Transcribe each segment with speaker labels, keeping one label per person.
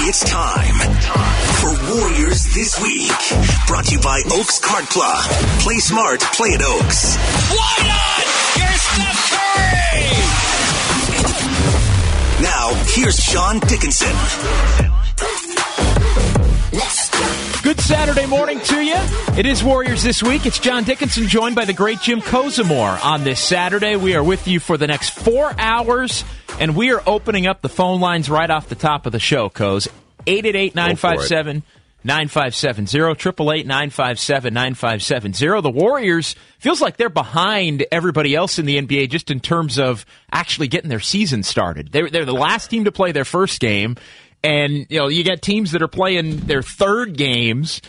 Speaker 1: It's time for Warriors This Week. Brought to you by Oaks Kart Club. Play smart, play at Oaks.
Speaker 2: Why not? Here's Steph Curry!
Speaker 1: Now, here's Sean Dickinson.
Speaker 3: Good Saturday morning to you. It is Warriors This Week. It's John Dickinson joined by the great Jim Kozimor on this Saturday. We are with you for the next 4 hours, and we are opening up the phone lines right off the top of the show, Koz. 888-957-9570, 888-957-9570. The Warriors feels like they're behind everybody else in the NBA just in terms of actually getting their season started. They're the last team to play their first game. And, you know, you got teams that are playing their third games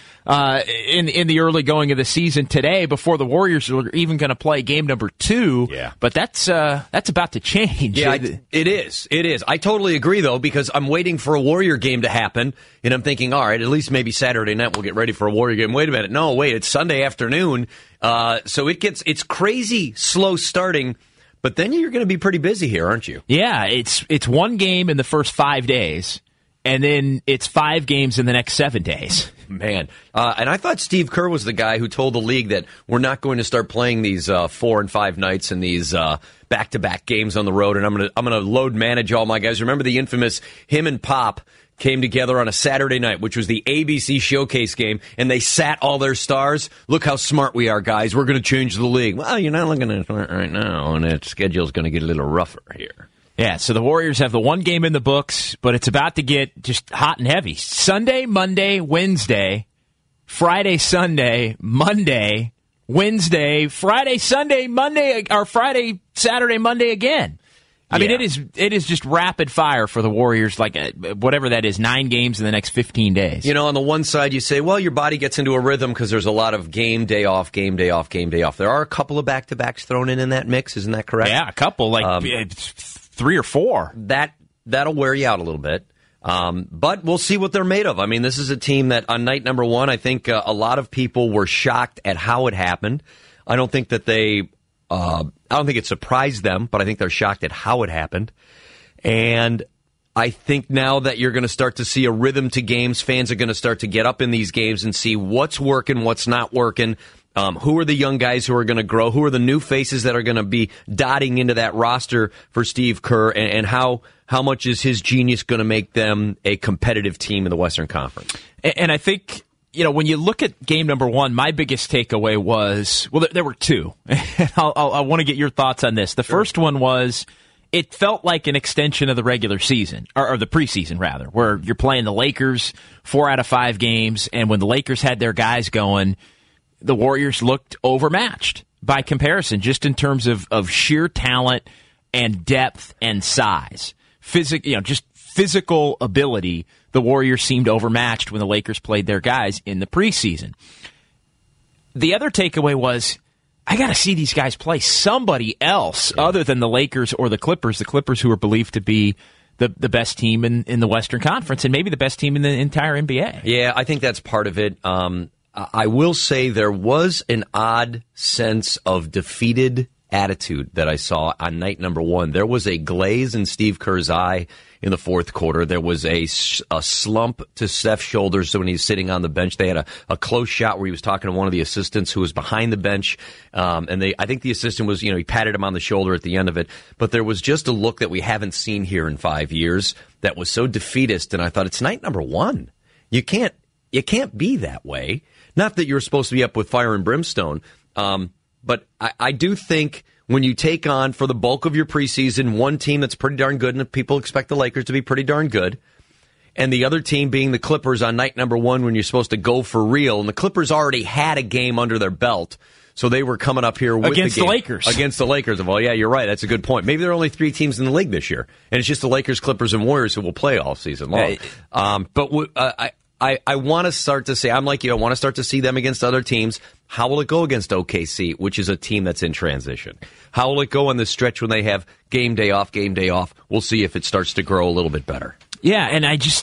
Speaker 3: in the early going of the season today before the Warriors are even going to play game number 2.
Speaker 4: Yeah.
Speaker 3: But that's about to change.
Speaker 4: Yeah, it is. It is. I totally agree, though, because I'm waiting for a Warrior game to happen, and I'm thinking, all right, at least maybe Saturday night we'll get ready for a Warrior game. Wait a minute. No, wait, it's Sunday afternoon. So it's crazy slow starting. But then you're going to be pretty busy here, aren't you?
Speaker 3: Yeah, it's one game in the first 5 days. And then it's 5 games in the next 7 days.
Speaker 4: Man. And I thought Steve Kerr was the guy who told the league that we're not going to start playing these 4 and 5 nights and these back-to-back games on the road, and I'm going to load manage all my guys. Remember the infamous him and Pop came together on a Saturday night, which was the ABC Showcase game, and they sat all their stars. Look how smart we are, guys. We're going to change the league. Well, you're not looking at it right now, and the schedule's going to get a little rougher here.
Speaker 3: Yeah, so the Warriors have the one game in the books, but it's about to get just hot and heavy. Sunday, Monday, Wednesday, Friday, Sunday, Monday, Wednesday, Friday, Sunday, Monday, or Friday, Saturday, Monday again. I mean, it is just rapid fire for the Warriors, like whatever that is, 9 games in the next 15 days.
Speaker 4: You know, on the one side, you say, well, your body gets into a rhythm because there's a lot of game, day off, game, day off, game, day off. There are a couple of back-to-backs thrown in that mix. Isn't that correct?
Speaker 3: Yeah, a couple, like 3 or 4.
Speaker 4: That'll wear you out a little bit. But we'll see what they're made of. I mean, this is a team that on night number 1, I think a lot of people were shocked at how it happened. I don't think that I don't think it surprised them, but I think they're shocked at how it happened. And I think now that you're going to start to see a rhythm to games, fans are going to start to get up in these games and see what's working, what's not working. Who are the young guys who are going to grow? Who are the new faces that are going to be dotting into that roster for Steve Kerr? And how much is his genius going to make them a competitive team in the Western Conference?
Speaker 3: And I think, you know, when you look at game number 1, my biggest takeaway was, well, there were 2. And I want to get your thoughts on this. The first one was, it felt like an extension of the regular season, or the preseason, rather, where you're playing the Lakers 4 out of 5 games, and when the Lakers had their guys going, the Warriors looked overmatched by comparison, just in terms of sheer talent and depth and size. Just physical ability, the Warriors seemed overmatched when the Lakers played their guys in the preseason. The other takeaway was, I got to see these guys play somebody else other than the Lakers or the Clippers who are believed to be the best team in the Western Conference and maybe the best team in the entire NBA.
Speaker 4: Yeah, I think that's part of it. I will say there was an odd sense of defeated attitude that I saw on night number 1. There was a glaze in Steve Kerr's eye in the fourth quarter. There was a slump to Steph's shoulders when he was sitting on the bench. They had a close shot where he was talking to one of the assistants who was behind the bench. I think the assistant was, he patted him on the shoulder at the end of it. But there was just a look that we haven't seen here in 5 years that was so defeatist. And I thought, it's night number 1. You can't be that way. Not that you're supposed to be up with fire and brimstone, but I do think when you take on, for the bulk of your preseason, one team that's pretty darn good, and people expect the Lakers to be pretty darn good, and the other team being the Clippers on night number 1 when you're supposed to go for real, and the Clippers already had a game under their belt, so they were coming up here with
Speaker 3: against
Speaker 4: the game.
Speaker 3: Lakers.
Speaker 4: Against the Lakers. Well, yeah, you're right. That's a good point. Maybe there are only 3 teams in the league this year, and it's just the Lakers, Clippers, and Warriors who will play all season long. I want to start to say, I'm like you, I want to start to see them against other teams. How will it go against OKC, which is a team that's in transition? How will it go on this stretch when they have game day off? We'll see if it starts to grow a little bit better.
Speaker 3: Yeah, and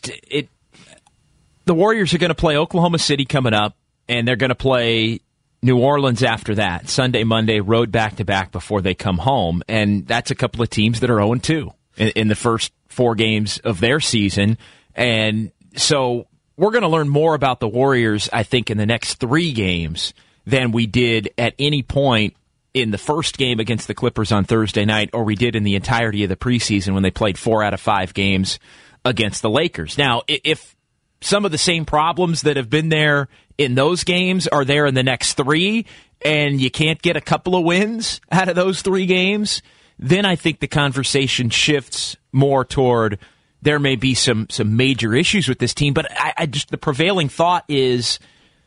Speaker 3: the Warriors are going to play Oklahoma City coming up, and they're going to play New Orleans after that. Sunday, Monday, road back-to-back before they come home. And that's a couple of teams that are 0-2 in the first 4 games of their season. And So we're going to learn more about the Warriors, I think, in the next 3 games than we did at any point in the first game against the Clippers on Thursday night, or we did in the entirety of the preseason when they played 4 out of 5 games against the Lakers. Now, if some of the same problems that have been there in those games are there in the next 3, and you can't get a couple of wins out of those 3 games, then I think the conversation shifts more toward there may be some major issues with this team. But I just, the prevailing thought is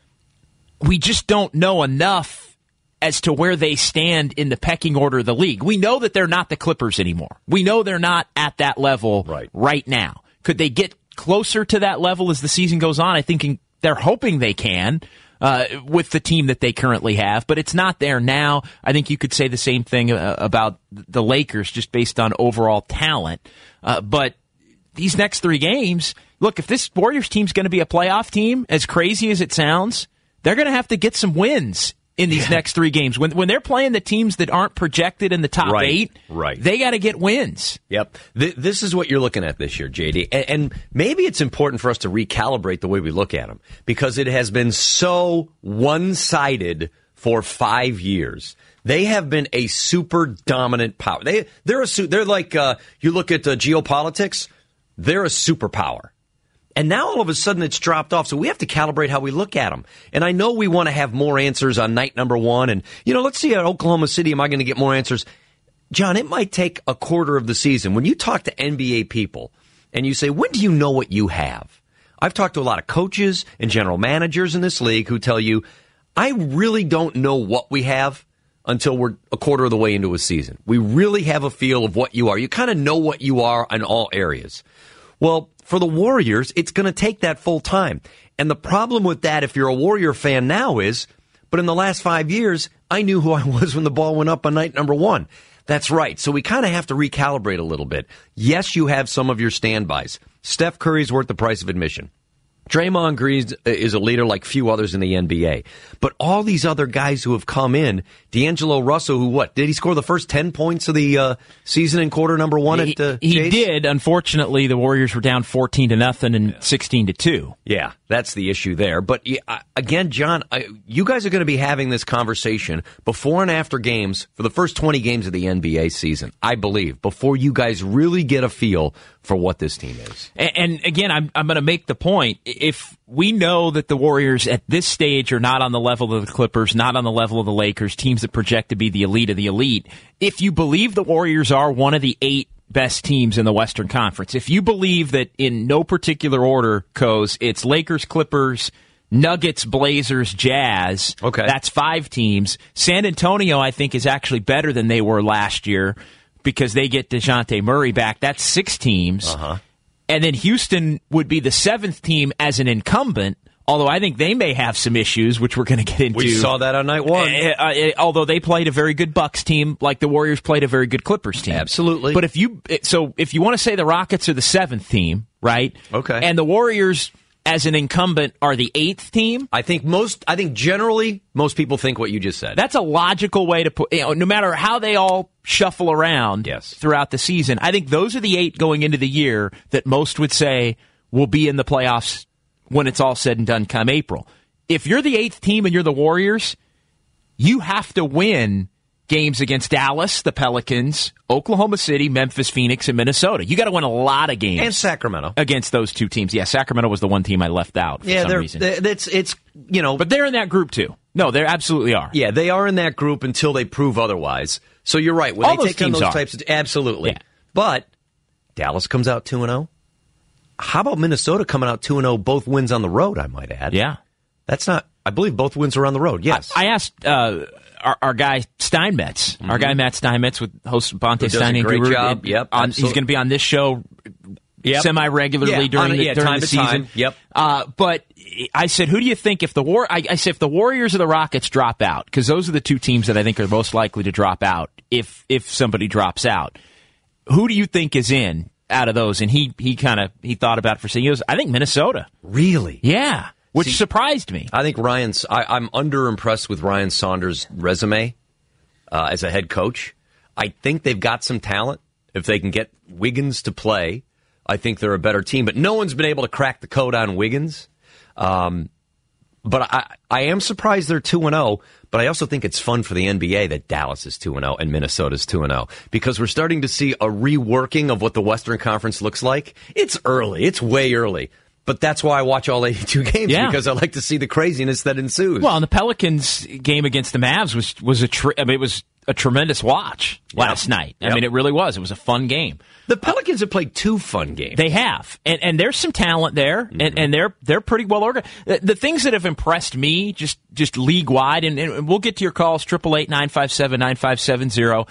Speaker 3: we just don't know enough as to where they stand in the pecking order of the league. We know that they're not the Clippers anymore. We know they're not at that level right now. Could they get closer to that level as the season goes on? I think they're hoping they can with the team that they currently have, but it's not there now. I think you could say the same thing about the Lakers just based on overall talent. But these next 3 games, look, if this Warriors team's going to be a playoff team, as crazy as it sounds, they're going to have to get some wins in these next 3 games. When they're playing the teams that aren't projected in the top 8, they got to get wins.
Speaker 4: Yep. This is what you're looking at this year, JD. And maybe it's important for us to recalibrate the way we look at them, because it has been so one-sided for 5 years. They have been a super dominant power. They're like, you look at geopolitics, they're a superpower. And now all of a sudden it's dropped off, so we have to calibrate how we look at them. And I know we want to have more answers on night number 1. And, let's see at Oklahoma City, am I going to get more answers? John, it might take a quarter of the season. When you talk to NBA people and you say, when do you know what you have? I've talked to a lot of coaches and general managers in this league who tell you, I really don't know what we have until we're a quarter of the way into a season. We really have a feel of what you are. You kind of know what you are in all areas. Well, for the Warriors, it's going to take that full time. And the problem with that, if you're a Warrior fan now, is, but in the last 5 years, I knew who I was when the ball went up on night number 1. That's right. So we kind of have to recalibrate a little bit. Yes, you have some of your standbys. Steph Curry's worth the price of admission. Draymond Green is a leader like few others in the NBA. But all these other guys who have come in, D'Angelo Russell, who did he score the first 10 points of the season in quarter number 1 at Chase?
Speaker 3: He did. Unfortunately, the Warriors were down 14-0 and 16-2.
Speaker 4: Yeah, that's the issue there. But again, John, you guys are going to be having this conversation before and after games for the first 20 games of the NBA season, I believe, before you guys really get a feel for what this team is.
Speaker 3: And again, I'm going to make the point, if we know that the Warriors at this stage are not on the level of the Clippers, not on the level of the Lakers, teams that project to be the elite of the elite, if you believe the Warriors are one of the 8 best teams in the Western Conference, if you believe that in no particular order, Coz, it's Lakers, Clippers, Nuggets, Blazers, Jazz, that's 5 teams. San Antonio, I think, is actually better than they were last year because they get DeJounte Murray back. That's 6 teams. And then Houston would be the 7th team as an incumbent, although I think they may have some issues, which we're going to get into.
Speaker 4: We saw that on night 1.
Speaker 3: Although they played a very good Bucks team, like the Warriors played a very good Clippers team.
Speaker 4: Absolutely.
Speaker 3: But if you want to say the Rockets are the 7th team, right?
Speaker 4: Okay.
Speaker 3: And the Warriors, as an incumbent, are the 8th team.
Speaker 4: I think generally most people think what you just said.
Speaker 3: That's a logical way to put. No matter how they all shuffle around throughout the season, I think those are the 8 going into the year that most would say will be in the playoffs when it's all said and done come April. If you're the 8th team and you're the Warriors, you have to win games against Dallas, the Pelicans, Oklahoma City, Memphis, Phoenix, and Minnesota. You got to win a lot of games.
Speaker 4: And Sacramento.
Speaker 3: Against those 2 teams. Yeah, Sacramento was the one team I left out for some reason.
Speaker 4: But
Speaker 3: they're in that group too. No, they absolutely are.
Speaker 4: Yeah, they are in that group until they prove otherwise. So you're right. When
Speaker 3: all
Speaker 4: they
Speaker 3: those
Speaker 4: take on
Speaker 3: teams
Speaker 4: those
Speaker 3: are.
Speaker 4: types of absolutely.
Speaker 3: Yeah.
Speaker 4: But Dallas comes out 2-0. How about Minnesota coming out 2-0, both wins on the road, I might add?
Speaker 3: Yeah.
Speaker 4: That's not, I believe both wins are on the road, yes.
Speaker 3: I asked our guy Steinmetz, our guy Matt Steinmetz with host Bonte Stein and
Speaker 4: great
Speaker 3: Guru.
Speaker 4: job. Yep,
Speaker 3: he's going to be on this show semi-regularly during the season.
Speaker 4: Yep.
Speaker 3: But I said, who do you think if the Warriors or the Rockets drop out? Because those are the 2 teams that I think are most likely to drop out if somebody drops out. Who do you think is in out of those? And he thought about it for a second. He goes, I think Minnesota.
Speaker 4: Really?
Speaker 3: Yeah. Which surprised me.
Speaker 4: I think I'm under-impressed with Ryan Saunders' resume as a head coach. I think they've got some talent. If they can get Wiggins to play, I think they're a better team, but no one's been able to crack the code on Wiggins. But I am surprised they're 2-0, but I also think it's fun for the NBA that Dallas is 2-0 and Minnesota's 2-0 because we're starting to see a reworking of what the Western Conference looks like. It's early. It's way early. But that's why I watch all 82 games, because I like to see the craziness that ensues.
Speaker 3: Well, and the Pelicans game against the Mavs was a tremendous watch last night. I mean, it really was. It was a fun game.
Speaker 4: The Pelicans have played 2 fun games.
Speaker 3: They have, and there's some talent there, and they're pretty well organized. The things that have impressed me, just league wide, and we'll get to your calls 888-957-9570.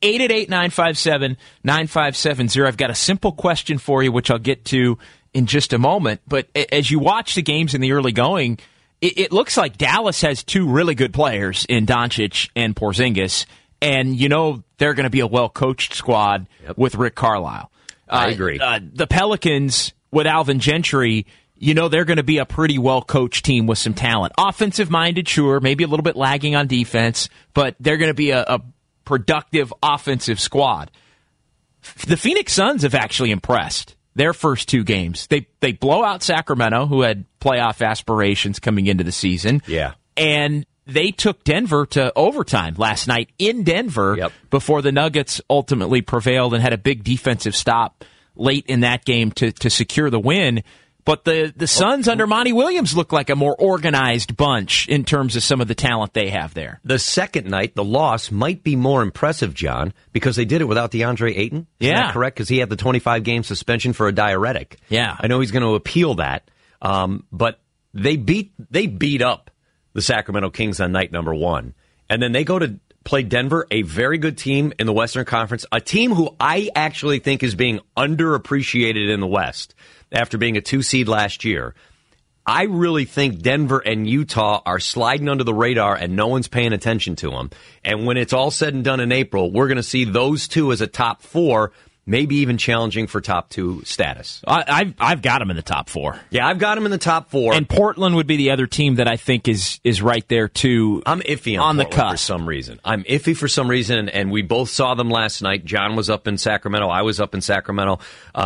Speaker 3: 888-957-9570. I've got a simple question for you, which I'll get to in just a moment. But as you watch the games in the early going, it looks like Dallas has 2 really good players in Doncic and Porzingis, and they're going to be a well-coached squad with Rick Carlisle.
Speaker 4: I agree.
Speaker 3: The Pelicans with Alvin Gentry, they're going to be a pretty well-coached team with some talent. Offensive-minded, sure, maybe a little bit lagging on defense, but they're going to be a productive offensive squad. The Phoenix Suns have actually impressed. Their first 2 games. They blow out Sacramento, who had playoff aspirations coming into the season.
Speaker 4: Yeah.
Speaker 3: And they took Denver to overtime last night in Denver before the Nuggets ultimately prevailed and had a big defensive stop late in that game to secure the win. But the Suns under Monty Williams look like a more organized bunch in terms of some of the talent they have there.
Speaker 4: The second night, the loss might be more impressive, John, because they did it without DeAndre Ayton. Is that correct? Because he had the 25-game suspension for a diuretic.
Speaker 3: Yeah.
Speaker 4: I know he's going to appeal that. But they beat up the Sacramento Kings on night number 1. And then they go to play Denver, a very good team in the Western Conference, a team who I actually think is being underappreciated in the West after being a 2 seed last year. I really think Denver and Utah are sliding under the radar and no one's paying attention to them. And when it's all said and done in April, we're going to see those 2 as a top 4, maybe even challenging for top 2 status.
Speaker 3: I've got them in the top 4.
Speaker 4: Yeah, I've got them in the top 4.
Speaker 3: And Portland would be the other team that I think is right there too.
Speaker 4: I'm iffy
Speaker 3: on
Speaker 4: the
Speaker 3: cusp
Speaker 4: for some reason. I'm iffy for some reason, and we both saw them last night. John was up in Sacramento. I was up in Sacramento.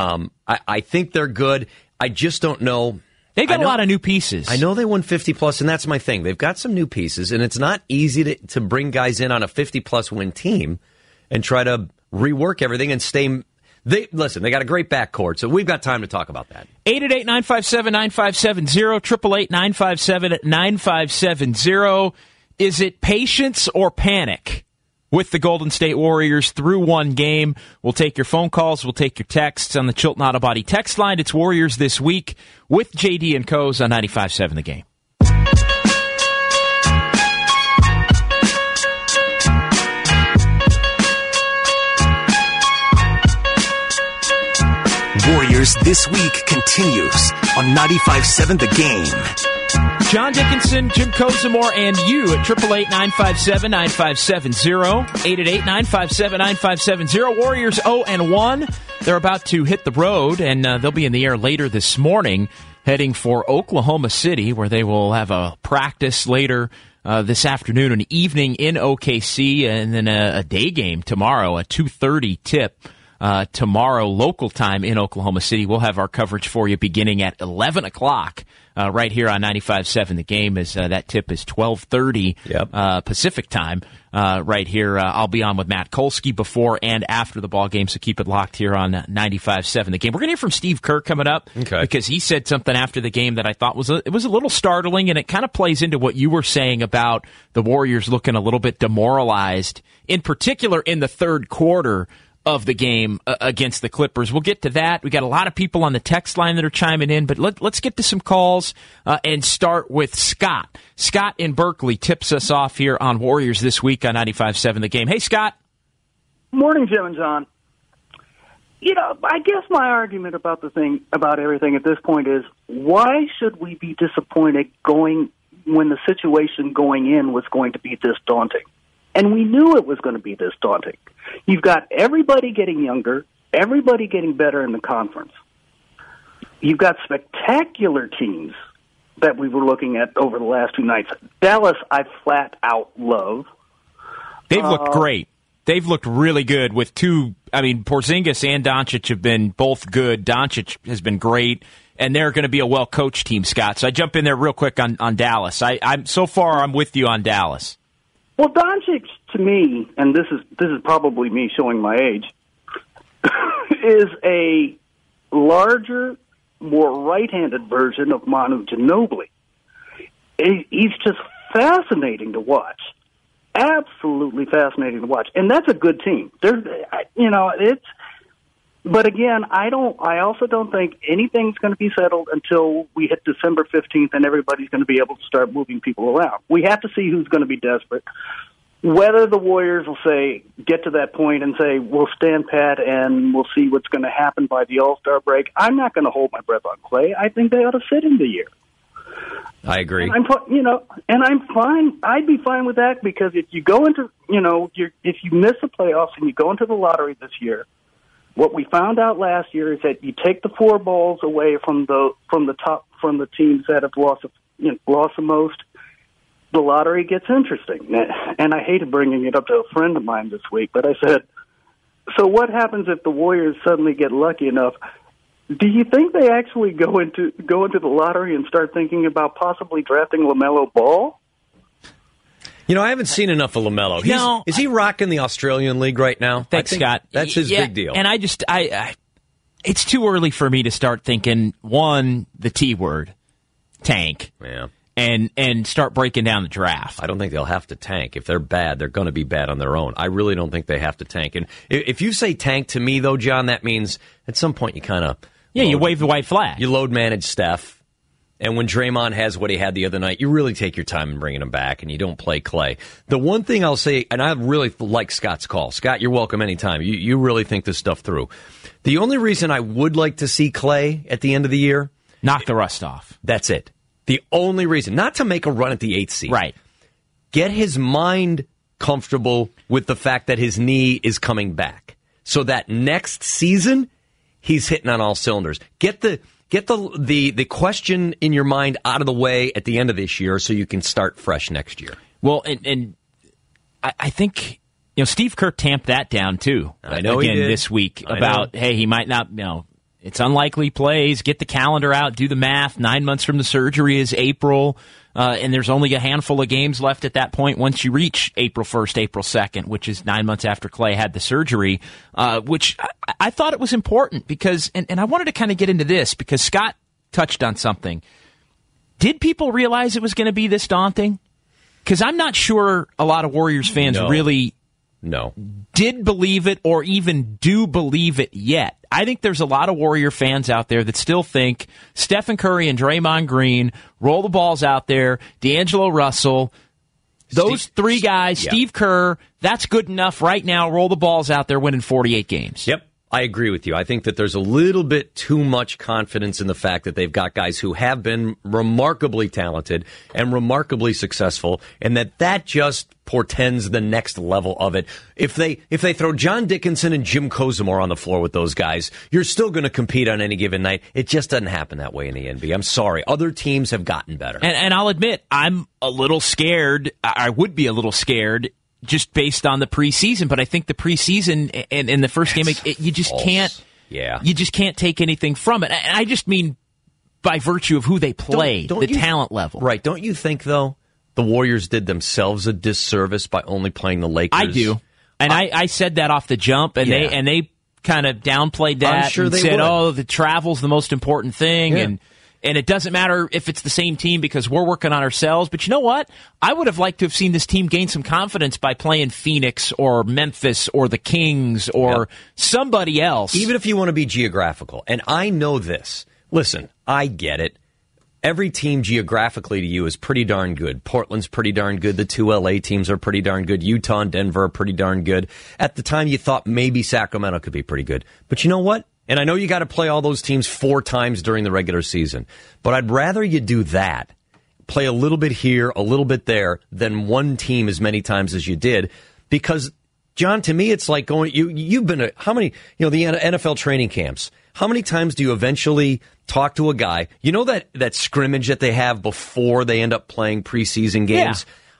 Speaker 4: I think they're good. I just don't know.
Speaker 3: They've got a lot of new pieces.
Speaker 4: I know they won 50-plus, and that's my thing. They've got some new pieces, and it's not easy to bring guys in on a 50-plus win team and try to rework everything and stay. They got a great backcourt, so we've got time to talk about that.
Speaker 3: 888-957-9570, 888-957-9570. Is it patience or panic with the Golden State Warriors through one game? We'll take your phone calls. We'll take your texts on the Chilton Auto Body text line. It's Warriors This Week with JD and Co's on 95.7 The Game.
Speaker 1: Warriors This Week continues on 95.7 The Game.
Speaker 3: John Dickinson, Jim Kozimore, and you at 888-957-9570, 888-957-9570. Warriors 0-1. They're about to hit the road, and they'll be in the air later this morning, heading for Oklahoma City, where they will have a practice later this afternoon, an evening in OKC, and then a day game tomorrow, a 2:30 tip. Tomorrow, local time in Oklahoma City. We'll have our coverage for you beginning at 11 o'clock right here on 95.7 The Game. As that tip is 12:30 Pacific time right here. I'll be on with Matt Kolsky before and after the ball game, so keep it locked here on 95.7 The Game. We're going to hear from Steve Kerr coming up because he said something after the game that I thought was a little startling, and it kind of plays into what you were saying about the Warriors looking a little bit demoralized, in particular in the third quarter of the game against the Clippers. We'll get to that. We got a lot of people on the text line that are chiming in, but let's get to some calls and start with Scott. Scott in Berkeley tips us off here on Warriors This Week on 95.7 The Game. Hey, Scott.
Speaker 5: Morning, Jim and John. I guess my argument about everything at this point is, why should we be disappointed when the situation going in was going to be this daunting? And we knew it was going to be this daunting. You've got everybody getting younger, everybody getting better in the conference. You've got spectacular teams that we were looking at over the last 2 nights. Dallas, I flat out love.
Speaker 3: They've looked great. They've looked really good with two. I mean, Porzingis and Doncic have been both good. Doncic has been great, and they're going to be a well-coached team, Scott. So I jump in there real quick on Dallas. I'm so far, I'm with you on Dallas.
Speaker 5: Well, Doncic, to me, and this is probably me showing my age, is a larger, more right-handed version of Manu Ginobili. He's just fascinating to watch. Absolutely fascinating to watch, and that's a good team. But again, I also don't think anything's going to be settled until we hit December 15th, and everybody's going to be able to start moving people around. We have to see who's going to be desperate. Whether the Warriors will get to that point and say we'll stand pat and we'll see what's going to happen by the All-Star break. I'm not going to hold my breath on Clay. I think they ought to sit in the year.
Speaker 4: I agree.
Speaker 5: And I'm fine. I'd be fine with that because if you go into, if you miss the playoffs and you go into the lottery this year, what we found out last year is that you take the 4 balls away from the teams that have lost the most. The lottery gets interesting, and I hated bringing it up to a friend of mine this week, but I said, so what happens if the Warriors suddenly get lucky enough? Do you think they actually go into the lottery and start thinking about possibly drafting LaMelo Ball?
Speaker 4: I haven't seen enough of LaMelo. Is he rocking the Australian League right now?
Speaker 3: Thanks, Scott.
Speaker 4: That's his big deal.
Speaker 3: And I it's too early for me to start thinking, the T word, tank.
Speaker 4: Yeah.
Speaker 3: And start breaking down the draft.
Speaker 4: I don't think they'll have to tank. If they're bad, they're going to be bad on their own. I really don't think they have to tank. And if you say tank to me, though, John, that means at some point you kind of...
Speaker 3: Yeah, you wave the white flag.
Speaker 4: You load manage Steph. And when Draymond has what he had the other night, you really take your time in bringing him back, and you don't play Clay. The one thing I'll say, and I really like Scott's call. Scott, you're welcome anytime. You really think this stuff through. The only reason I would like to see Clay at the end of the year...
Speaker 3: Knock the rust off.
Speaker 4: That's it. The only reason. Not to make a run at the 8th seed.
Speaker 3: Right.
Speaker 4: Get his mind comfortable with the fact that his knee is coming back. So that next season, he's hitting on all cylinders. Get the question in your mind out of the way at the end of this year so you can start fresh next year.
Speaker 3: Well, and I think Steve Kerr tamped that down too.
Speaker 4: I know
Speaker 3: again
Speaker 4: he did.
Speaker 3: This week about hey, he might not. It's unlikely plays. Get the calendar out. Do the math. 9 months from the surgery is April, and there's only a handful of games left at that point once you reach April 1st, April 2nd, which is 9 months after Clay had the surgery, which I thought it was important because, and I wanted to kind of get into this because Scott touched on something. Did people realize it was going to be this daunting? Because I'm not sure a lot of Warriors fans really did believe it or even do believe it yet. I think there's a lot of Warrior fans out there that still think Stephen Curry and Draymond Green roll the balls out there, D'Angelo Russell, those three guys, Steve Kerr, that's good enough right now. Roll the balls out there winning 48 games.
Speaker 4: Yep. I agree with you. I think that there's a little bit too much confidence in the fact that they've got guys who have been remarkably talented and remarkably successful, and that just portends the next level of it. If they throw John Dickinson and Jim Kozimor on the floor with those guys, you're still going to compete on any given night. It just doesn't happen that way in the NBA. I'm sorry. Other teams have gotten better.
Speaker 3: And I'll admit, I'm a little scared. I would be a little scared just based on the preseason, but I think the preseason and in the first game, you just can't.
Speaker 4: Yeah,
Speaker 3: you just can't take anything from it. And I just mean by virtue of who they play, the talent level.
Speaker 4: Right? Don't you think though the Warriors did themselves a disservice by only playing the Lakers?
Speaker 3: I do, and I said that off the jump, and they kind of downplayed that.
Speaker 4: I'm sure
Speaker 3: and
Speaker 4: they
Speaker 3: said,
Speaker 4: would.
Speaker 3: "Oh, the travel's the most important thing,"
Speaker 4: Yeah.
Speaker 3: And it doesn't matter if it's the same team because we're working on ourselves. But you know what? I would have liked to have seen this team gain some confidence by playing Phoenix or Memphis or the Kings or somebody else.
Speaker 4: Even if you want to be geographical. And I know this. Listen, I get it. Every team geographically to you is pretty darn good. Portland's pretty darn good. The two LA teams are pretty darn good. Utah and Denver are pretty darn good. At the time, you thought maybe Sacramento could be pretty good. But you know what? And I know you got to play all those teams 4 times during the regular season, but I'd rather you do that, play a little bit here, a little bit there, than one team as many times as you did. Because, John, to me, it's like going. You've been how many? The NFL training camps. How many times do you eventually talk to a guy? You know that scrimmage that they have before they end up playing preseason games.
Speaker 3: Yeah.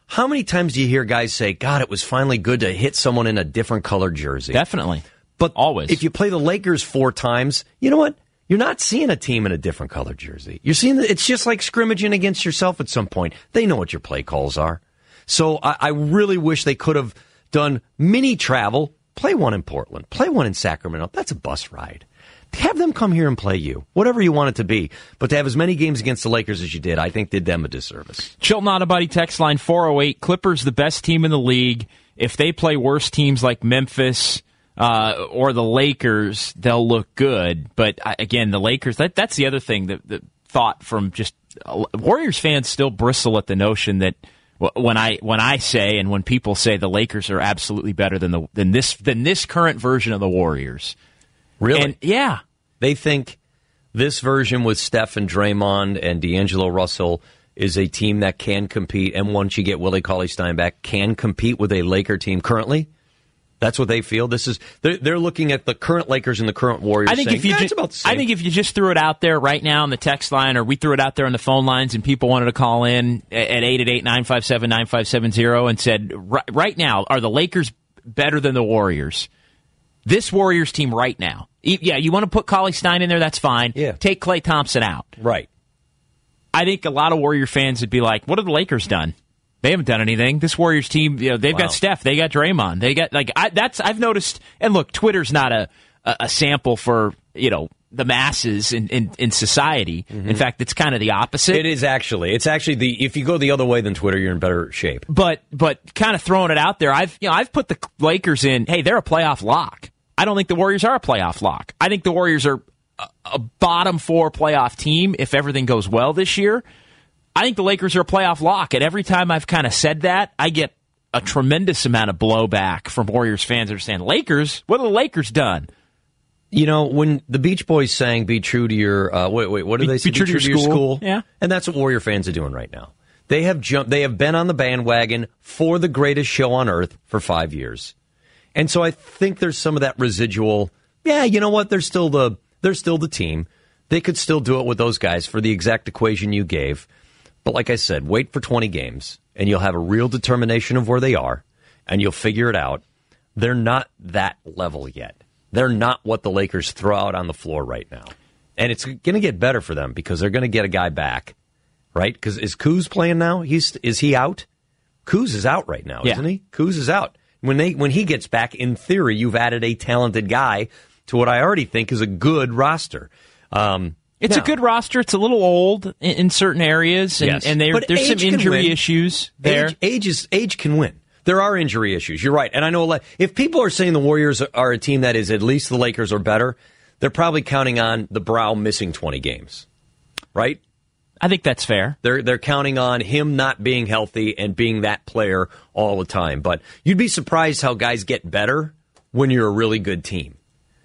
Speaker 4: How many times do you hear guys say, God, it was finally good to hit someone in a different colored jersey?
Speaker 3: Definitely.
Speaker 4: But
Speaker 3: always.
Speaker 4: If you play the Lakers 4 times, you know what? You're not seeing a team in a different colored jersey. You're seeing it's just like scrimmaging against yourself at some point. They know what your play calls are. So I really wish they could have done mini travel. Play one in Portland. Play one in Sacramento. That's a bus ride. Have them come here and play you, whatever you want it to be. But to have as many games against the Lakers as you did, I think did them a disservice.
Speaker 3: Chilton Audibody text line 408, Clippers the best team in the league. If they play worse teams like Memphis or the Lakers, they'll look good. But again, the Lakers, that's the other thing, the thought from just Warriors fans still bristle at the notion that when I say and when people say the Lakers are absolutely better than this current version of the Warriors.
Speaker 4: Really?
Speaker 3: And, yeah.
Speaker 4: They think this version with Steph and Draymond and D'Angelo Russell is a team that can compete, and once you get Willie Cauley-Stein back, can compete with a Laker team currently? That's what they feel. They're looking at the current Lakers and the current Warriors.
Speaker 3: I think if you just threw it out there right now on the text line, or we threw it out there on the phone lines, and people wanted to call in at 888-957-9570 and said, right now, are the Lakers better than the Warriors? This Warriors team right now. Yeah, you want to put Cauley-Stein in there, that's fine.
Speaker 4: Yeah.
Speaker 3: Take Klay Thompson out.
Speaker 4: Right.
Speaker 3: I think a lot of Warrior fans would be like, what have the Lakers done? They haven't done anything. This Warriors team, they've got Steph, they got Draymond, they got I've noticed. And look, Twitter's not a sample for the masses in society. Mm-hmm. In fact, it's kind of the opposite.
Speaker 4: It is actually. It's actually if you go the other way than Twitter, you're in better shape.
Speaker 3: But kind of throwing it out there, I've put the Lakers in. Hey, they're a playoff lock. I don't think the Warriors are a playoff lock. I think the Warriors are a bottom 4 playoff team if everything goes well this year. I think the Lakers are a playoff lock, and every time I've kind of said that, I get a tremendous amount of blowback from Warriors fans that are saying, Lakers? What have the Lakers done?
Speaker 4: When the Beach Boys sang "Be True to Your," what do they say?
Speaker 3: Be true to your school.
Speaker 4: Yeah, and that's what Warrior fans are doing right now. They have been on the bandwagon for the greatest show on earth for 5 years. And so I think there's some of that residual, yeah, you know what? They're still the team. They could still do it with those guys for the exact equation you gave. But like I said, wait for 20 games, and you'll have a real determination of where they are, and you'll figure it out. They're not that level yet. They're not what the Lakers throw out on the floor right now. And it's going to get better for them because they're going to get a guy back, right? Because is Kuz playing now? Is he out? Kuz is out right now, isn't he? Kuz is out. When he gets back, in theory, you've added a talented guy to what I already think is a good roster.
Speaker 3: It's a good roster. It's a little old in certain areas, and,
Speaker 4: yes.
Speaker 3: and there's some injury issues there.
Speaker 4: Age can win. There are injury issues. You're right. And I know if people are saying the Warriors are a team that is at least the Lakers or better, they're probably counting on the Brow missing 20 games, right?
Speaker 3: I think that's fair.
Speaker 4: They're counting on him not being healthy and being that player all the time. But you'd be surprised how guys get better when you're a really good team.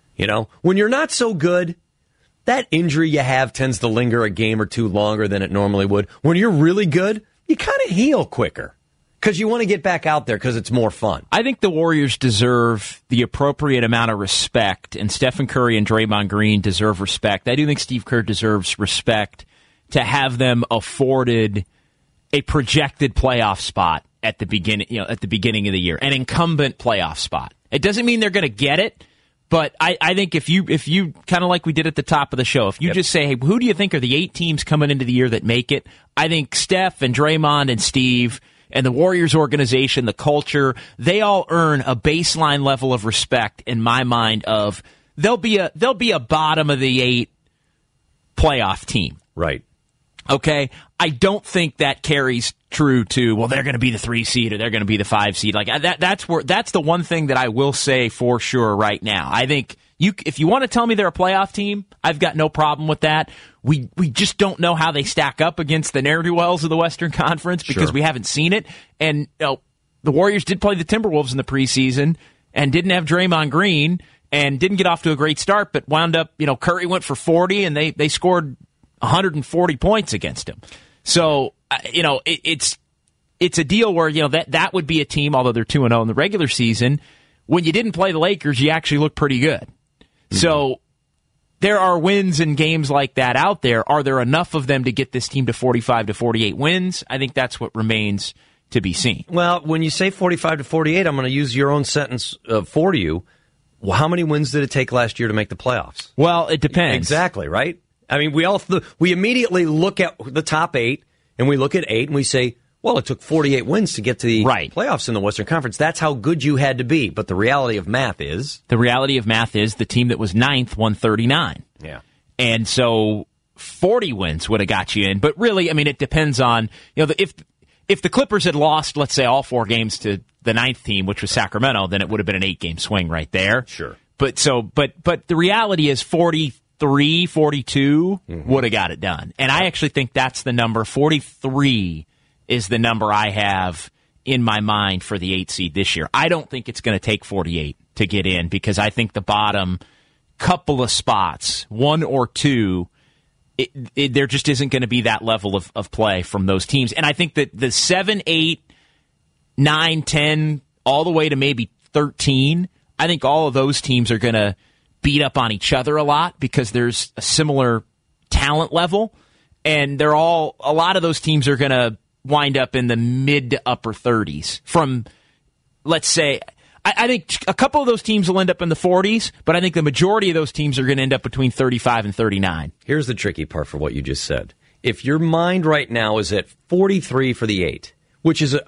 Speaker 4: When you're not so good, that injury you have tends to linger a game or two longer than it normally would. When you're really good, you kind of heal quicker because you want to get back out there because it's more fun.
Speaker 3: I think the Warriors deserve the appropriate amount of respect, and Stephen Curry and Draymond Green deserve respect. I do think Steve Kerr deserves respect to have them afforded a projected playoff spot at the beginning of the year, an incumbent playoff spot. It doesn't mean they're going to get it. But I think if you kind of like we did at the top of the show, if you just say, hey, who do you think are the 8 teams coming into the year that make it? I think Steph and Draymond and Steve and the Warriors organization, the culture, they all earn a baseline level of respect in my mind of they'll be a bottom of the 8 playoff team.
Speaker 4: Right.
Speaker 3: Okay, I don't think that carries true to, well, they're going to be the 3 seed or they're going to be the 5 seed. Like that's the one thing that I will say for sure right now. I think if you want to tell me they're a playoff team, I've got no problem with that. We just don't know how they stack up against the ne'er-do-wells of the Western Conference because we haven't seen it. And the Warriors did play the Timberwolves in the preseason and didn't have Draymond Green and didn't get off to a great start, but wound up, Curry went for 40 and they scored 140 points against him. So, it's a deal where, that would be a team, although they're 2-0 in the regular season, when you didn't play the Lakers, you actually look pretty good. Mm-hmm. So there are wins in games like that out there. Are there enough of them to get this team to 45 to 48 wins? I think that's what remains to be seen.
Speaker 4: Well, when you say 45 to 48, I'm going to use your own sentence for you. Well, how many wins did it take last year to make the playoffs?
Speaker 3: Well, it depends.
Speaker 4: Exactly, right? I mean, we immediately look at the top 8, and we look at 8, and we say, well, it took 48 wins to get to the playoffs in the Western Conference. That's how good you had to be. But the reality of math is? The
Speaker 3: reality of math is the team that was 9th won 39.
Speaker 4: Yeah.
Speaker 3: And so 40 wins would have got you in. But really, I mean, it depends on, if the Clippers had lost, let's say, all 4 games to the 9th team, which was Sacramento, then it would have been an 8-game swing right there.
Speaker 4: Sure.
Speaker 3: But the reality is 43, 42 would have got it done. And I actually think that's the number. 43 is the number I have in my mind for the 8 seed this year. I don't think it's going to take 48 to get in, because I think the bottom couple of spots, 1 or 2, there just isn't going to be that level of play from those teams. And I think that the 7, 8, 9, 10, all the way to maybe 13, I think all of those teams are going to beat up on each other a lot, because there's a similar talent level. And a lot of those teams are going to wind up in the mid to upper 30s from, let's say, I think a couple of those teams will end up in the 40s, but I think the majority of those teams are going to end up between 35 and 39.
Speaker 4: Here's the tricky part for what you just said. If your mind right now is at 43 for the 8, which is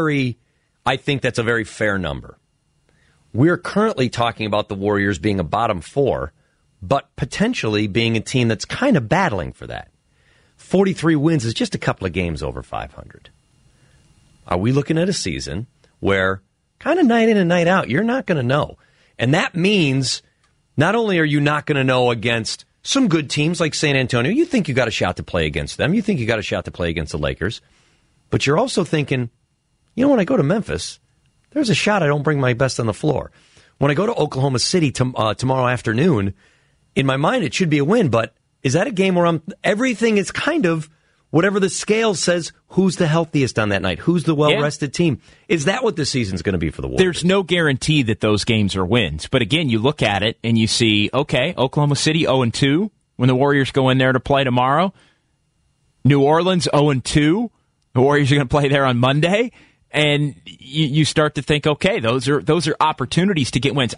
Speaker 4: I think that's a very fair number. We're currently talking about the Warriors being a bottom 4, but potentially being a team that's kind of battling for that. 43 wins is just a couple of games over 500. Are we looking at a season where kind of night in and night out, you're not going to know? And that means not only are you not going to know against some good teams like San Antonio, you think you got a shot to play against them, you think you got a shot to play against the Lakers, but you're also thinking, when I go to Memphis, there's a shot I don't bring my best on the floor. When I go to Oklahoma City tomorrow afternoon, in my mind it should be a win, but is that a game where everything is kind of whatever the scale says, who's the healthiest on that night? Who's the well-rested team? Is that what the season's going to be for the Warriors?
Speaker 3: There's no guarantee that those games are wins. But again, you look at it and you see, okay, Oklahoma City 0-2 when the Warriors go in there to play tomorrow. New Orleans 0-2. The Warriors are going to play there on Monday. And you start to think, okay, those are opportunities to get wins.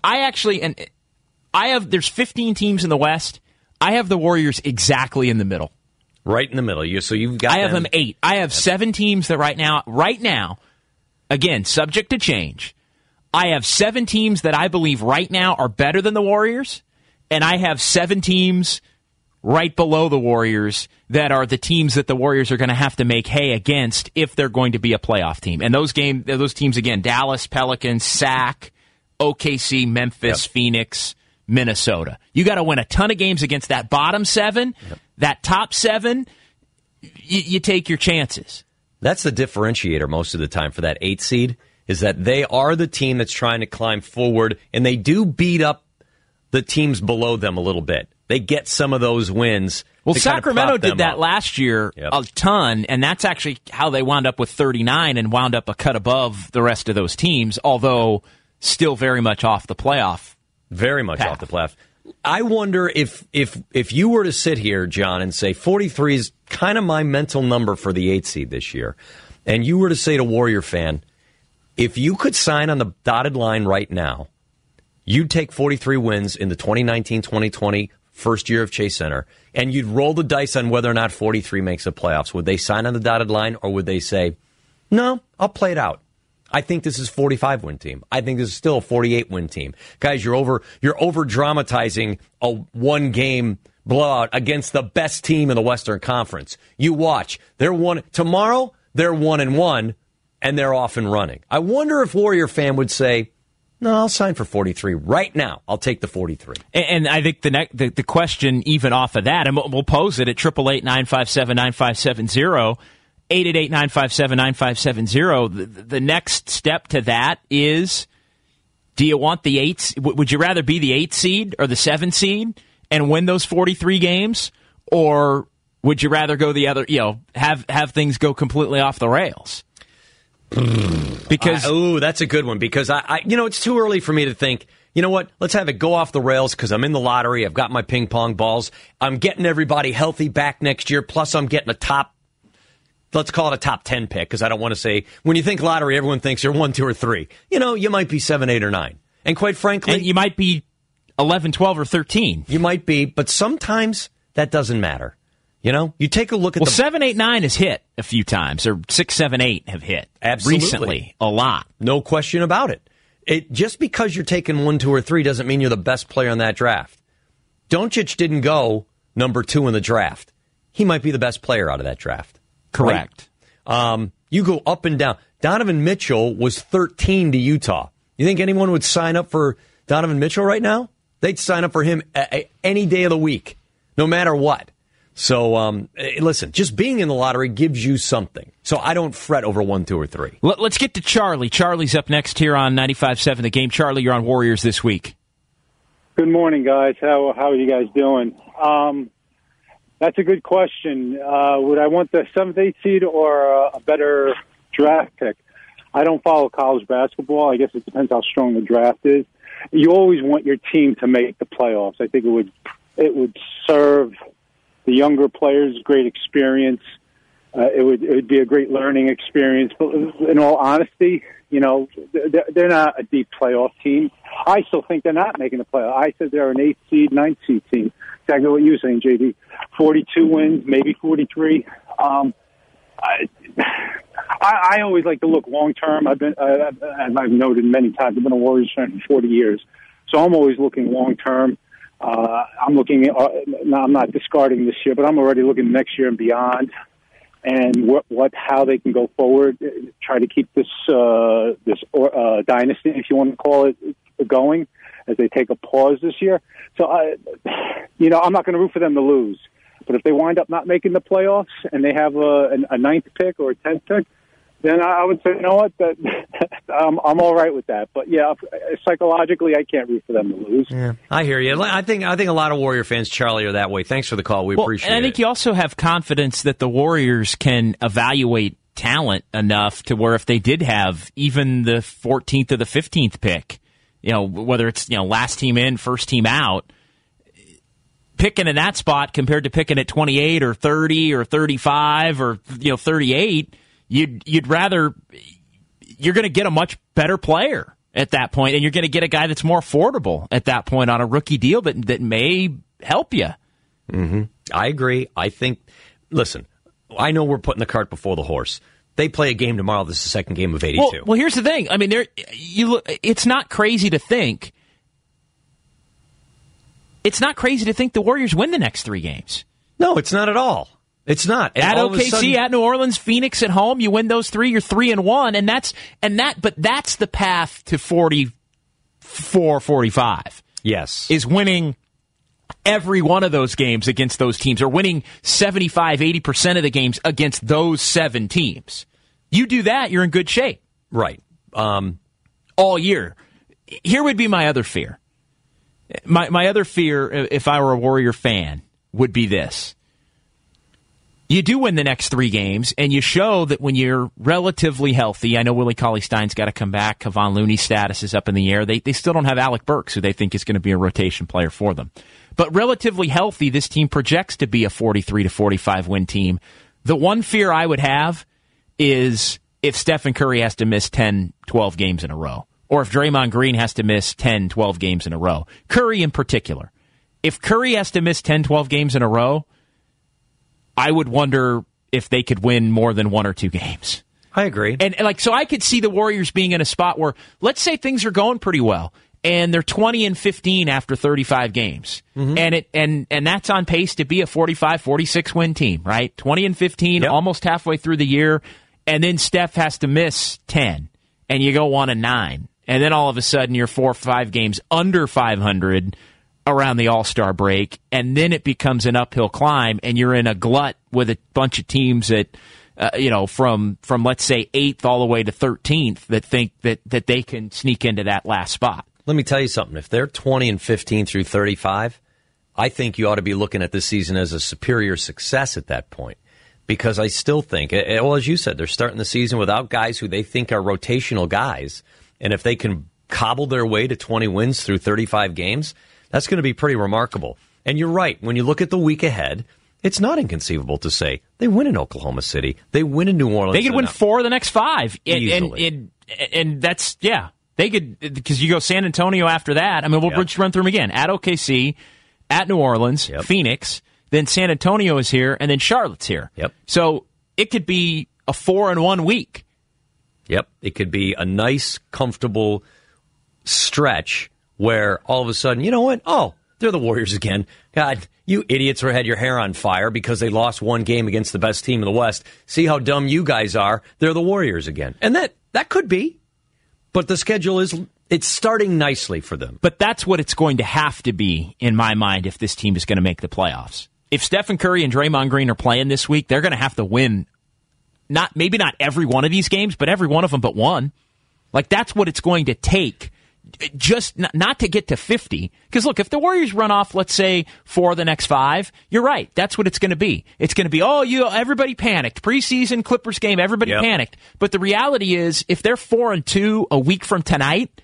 Speaker 3: There's 15 teams in the West. I have the Warriors exactly in the middle.
Speaker 4: Right in the middle. So you've got
Speaker 3: I have them 8. I have 7 teams that right now, again, subject to change, I have 7 teams that I believe right now are better than the Warriors, and I have 7 teams right below the Warriors that are the teams that the Warriors are going to have to make hay against if they're going to be a playoff team. And those teams, again, Dallas, Pelicans, Sac, OKC, Memphis, Phoenix, Minnesota. You got to win a ton of games against that bottom 7, that top 7. You take your chances.
Speaker 4: That's the differentiator most of the time for that 8 seed, is that they are the team that's trying to climb forward, and they do beat up the teams below them a little bit. They get some of those wins.
Speaker 3: Well, Sacramento did that last year a ton, and that's actually how they wound up with 39 and wound up a cut above the rest of those teams, although still very much off the playoff.
Speaker 4: Very much off the playoff. I wonder if you were to sit here, John, and say 43 is kind of my mental number for the 8 seed this year, and you were to say to Warrior fan, if you could sign on the dotted line right now, you'd take 43 wins in the 2019-2020 first year of Chase Center, and you'd roll the dice on whether or not 43 makes the playoffs. Would they sign on the dotted line, or would they say, no, I'll play it out? I think this is a 45-win team. I think this is still a 48-win team. Guys, you're over-dramatizing a one-game blowout against the best team in the Western Conference. You watch. Tomorrow, they're 1-1, and they're off and running. I wonder if Warrior fan would say, no, I'll sign for 43 right now. I'll take the 43.
Speaker 3: And I think the question even off of that, and we'll pose it at 888-957-9570, 888-957-9570. The next step to that is, do you want the 8? Would you rather be the 8 seed or the 7 seed and win those 43 games, or would you rather go the other? Have things go completely off the rails? Because
Speaker 4: that's a good one, because I it's too early for me to think, you know what, let's have it go off the rails because I'm in the lottery, I've got my ping pong balls, I'm getting everybody healthy back next year, plus I'm getting a top let's call it a top 10 pick, because I don't want to say, when you think lottery, everyone thinks you're 1, 2, or 3. You might be 7, 8, or 9. And quite frankly...
Speaker 3: And you might be 11, 12, or 13.
Speaker 4: You might be, but sometimes that doesn't matter. You take a look at
Speaker 3: 7, 8, 9 has hit a few times, or 6, 7, 8 have hit.
Speaker 4: Absolutely.
Speaker 3: Recently, a lot.
Speaker 4: No question about it. Just because you're taking 1, 2, or 3 doesn't mean you're the best player in that draft. Doncic didn't go number 2 in the draft. He might be the best player out of that draft.
Speaker 3: Correct.
Speaker 4: Right? You go up and down. Donovan Mitchell was 13 to Utah. You think anyone would sign up for Donovan Mitchell right now? They'd sign up for him any day of the week, no matter what. So, listen, just being in the lottery gives you something. So I don't fret over 1, 2, or 3.
Speaker 3: Let's get to Charlie. Charlie's up next here on 95.7 The Game. Charlie, you're on Warriors this week.
Speaker 6: Good morning, guys. How are you guys doing? That's a good question. Would I want the 7th, 8th seed or a better draft pick? I don't follow college basketball. I guess it depends how strong the draft is. You always want your team to make the playoffs. I think it would serve the younger players great experience. It would be a great learning experience. But in all honesty, they're not a deep playoff team. I still think they're not making the playoff. I said they're an 8th seed, 9th seed team. Exactly what you're saying, JD. 42 wins, maybe 43. I always like to look long term. As I've noted many times, I've been a Warriors fan for 40 years, so I'm always looking long term. I'm looking at, I'm not discarding this year, but I'm already looking next year and beyond, and how they can go forward, try to keep this dynasty, if you want to call it, going as they take a pause this year. So I'm not going to root for them to lose, but if they wind up not making the playoffs and they have a 9th pick or a 10th pick, then I would say, you know what, I'm all right with that. But yeah, psychologically, I can't root for them to lose.
Speaker 4: Yeah, I hear you. I think a lot of Warrior fans, Charlie, are that way. Thanks for the call. We appreciate it.
Speaker 3: And I think you also have confidence that the Warriors can evaluate talent enough to where if they did have even the 14th or the 15th pick, whether it's last team in, first team out, picking in that spot compared to picking at 28 or 30 or 35 or 38. You'd rather, you're going to get a much better player at that point, and you're going to get a guy that's more affordable at that point on a rookie deal that may help you.
Speaker 4: Mm-hmm. I agree. I think, listen, I know we're putting the cart before the horse. They play a game tomorrow. This is the second game of 82.
Speaker 3: Well, here's the thing. I mean, it's not crazy to think. It's not crazy to think the Warriors win the next 3 games.
Speaker 4: No, it's not at all. It's not. And
Speaker 3: at OKC, at New Orleans, Phoenix at home, you win those 3, you're 3-1, but that's the path to 44, 45.
Speaker 4: Yes.
Speaker 3: Is winning every one of those games against those teams, or winning 75, 80% of the games against those 7 teams. You do that, you're in good shape.
Speaker 4: Right.
Speaker 3: All year. Here would be my other fear. My other fear, if I were a Warrior fan, would be this. You do win the next 3 games, and you show that when you're relatively healthy, I know Willie Cauley-Stein's got to come back, Kevon Looney's status is up in the air, they still don't have Alec Burks, who they think is going to be a rotation player for them. But relatively healthy, this team projects to be a 43 to 45 win team. The one fear I would have is if Stephen Curry has to miss 10, 12 games in a row, or if Draymond Green has to miss 10, 12 games in a row. Curry in particular. If Curry has to miss 10, 12 games in a row, I would wonder if they could win more than 1 or 2 games.
Speaker 4: I agree.
Speaker 3: And so I could see the Warriors being in a spot where, let's say things are going pretty well, and they're 20-15 after 35 games. Mm-hmm. And that's on pace to be a 45, 46 win team, right? 20-15, yep. Almost halfway through the year, and then Steph has to miss 10, and you go 1-9. And then all of a sudden you're 4 or 5 games under 500 around the All-Star break, and then it becomes an uphill climb, and you're in a glut with a bunch of teams that, from let's say 8th all the way to 13th that think that they can sneak into that last spot.
Speaker 4: Let me tell you something. If they're 20-15 through 35, I think you ought to be looking at this season as a superior success at that point, because I still think, well, as you said, they're starting the season without guys who they think are rotational guys, and if they can cobble their way to 20 wins through 35 games, that's going to be pretty remarkable. And you're right. When you look at the week ahead, it's not inconceivable to say They win in Oklahoma City. They win in New Orleans.
Speaker 3: They could win 4 of the next 5.
Speaker 4: Easily.
Speaker 3: And that's, yeah. They could, because you go San Antonio after that. I mean, we'll just run through them again. At OKC, at New Orleans, Phoenix, then San Antonio is here, and then Charlotte's here.
Speaker 4: Yep.
Speaker 3: So it could be a 4-1 week.
Speaker 4: Yep. It could be a nice, comfortable stretch where all of a sudden, you know what? Oh, they're the Warriors again. God, you idiots had your hair on fire because they lost one game against the best team in the West. See how dumb you guys are. They're the Warriors again. And that could be. But the schedule it's starting nicely for them.
Speaker 3: But that's what it's going to have to be, in my mind, if this team is going to make the playoffs. If Stephen Curry and Draymond Green are playing this week, they're going to have to win. Maybe not every one of these games, but every one of them but one. Like, that's what it's going to take. Just not to get to 50. Because, look, if the Warriors run off, let's say, 4 of the next 5, you're right. That's what it's going to be. It's going to be, everybody panicked. Preseason Clippers game, everybody panicked. But the reality is, if they're 4-2 a week from tonight,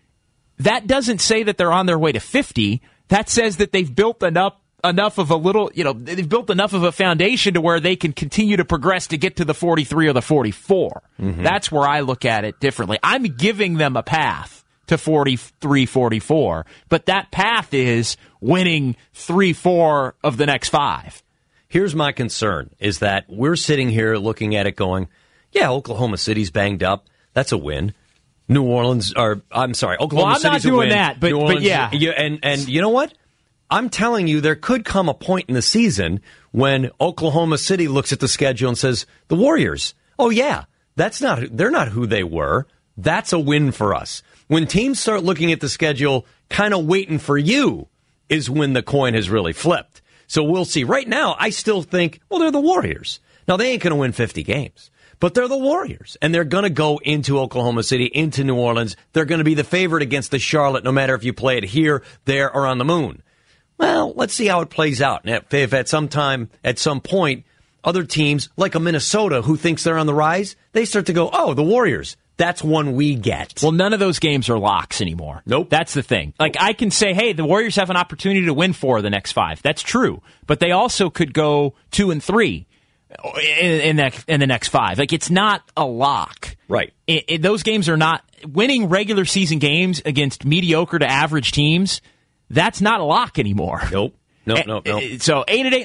Speaker 3: that doesn't say that they're on their way to 50. That says that they've built enough of a little, they've built enough of a foundation to where they can continue to progress to get to the 43 or the 44. Mm-hmm. That's where I look at it differently. I'm giving them a path to 43, 44. But that path is winning 3-4 of the next 5.
Speaker 4: Here's my concern, is that we're sitting here looking at it going, yeah, Oklahoma City's banged up. That's a win. Oklahoma City's a win.
Speaker 3: Well, I'm not doing that, but yeah.
Speaker 4: And you know what? I'm telling you, there could come a point in the season when Oklahoma City looks at the schedule and says, the Warriors, oh yeah, they're not who they were. That's a win for us. When teams start looking at the schedule, kind of waiting for you, is when the coin has really flipped. So we'll see. Right now, I still think, well, they're the Warriors. Now, they ain't going to win 50 games, but they're the Warriors, and they're going to go into Oklahoma City, into New Orleans. They're going to be the favorite against the Charlotte, no matter if you play it here, there, or on the moon. Well, let's see how it plays out. And if at some point, other teams, like a Minnesota, who thinks they're on the rise, they start to go, oh, the Warriors. That's one we get.
Speaker 3: Well, none of those games are locks anymore.
Speaker 4: Nope.
Speaker 3: That's the thing. Like, I can say, hey, the Warriors have an opportunity to win 4 of the next 5. That's true. But they also could go 2-3 in the next 5. Like, it's not a lock.
Speaker 4: Right.
Speaker 3: Those games are not winning regular season games against mediocre to average teams. That's not a lock anymore.
Speaker 4: Nope. No.
Speaker 3: So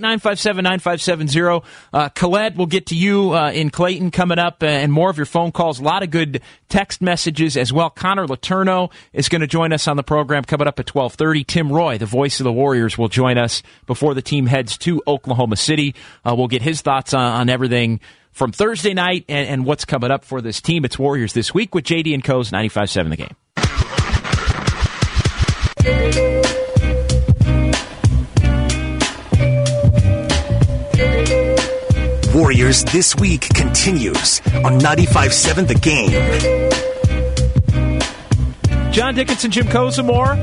Speaker 3: 888-957-9570. Colette, we'll get to you in Clayton coming up, and more of your phone calls. A lot of good text messages as well. Connor Letourneau is going to join us on the program coming up at 12:30. Tim Roy, the voice of the Warriors, will join us before the team heads to Oklahoma City. We'll get his thoughts on everything from Thursday night and what's coming up for this team. It's Warriors This Week with JD and Co's 95.7 The Game.
Speaker 1: Warriors This Week continues on 95.7 The Game.
Speaker 3: John Dickinson, Jim Kozimor,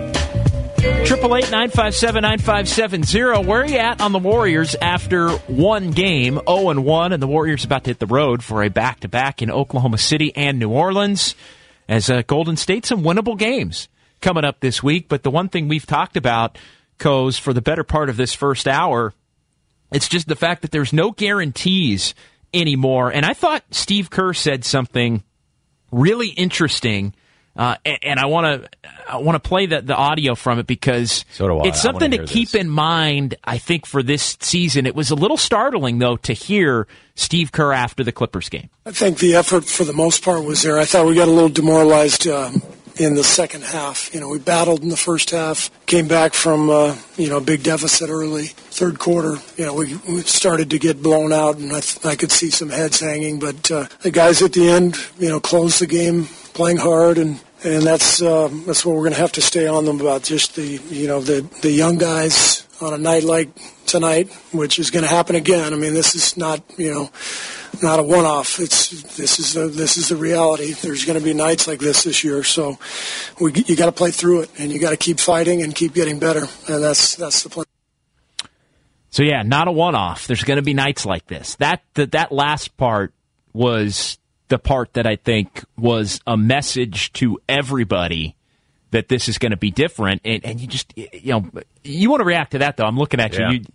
Speaker 3: 888-957-9570. Where are you at on the Warriors after one game, 0-1, and the Warriors about to hit the road for a back-to-back in Oklahoma City and New Orleans, as Golden State, some winnable games coming up this week. But the one thing we've talked about, Coz, for the better part of this first hour, it's just the fact that there's no guarantees anymore. And I thought Steve Kerr said something really interesting, and I want to play the audio from it because it's something to keep in mind, I think, for this season. It was a little startling, though, to hear Steve Kerr after the Clippers game.
Speaker 7: I think the effort, for the most part, was there. I thought we got a little demoralized in the second half. We battled in the first half, came back from a big deficit early. Third quarter, we started to get blown out, and I could see some heads hanging. But the guys at the end, closed the game, playing hard, and that's what we're going to have to stay on them about. Just the young guys on a night like tonight, which is going to happen again. I mean, this is not not a one-off. This is the reality. There's going to be nights like this year, so you got to play through it, and you got to keep fighting and keep getting better, and that's the plan.
Speaker 3: So yeah, not a one-off. There's going to be nights like this. That last part was the part that I think was a message to everybody that this is going to be different, and you just you want to react to that though. I'm looking at you.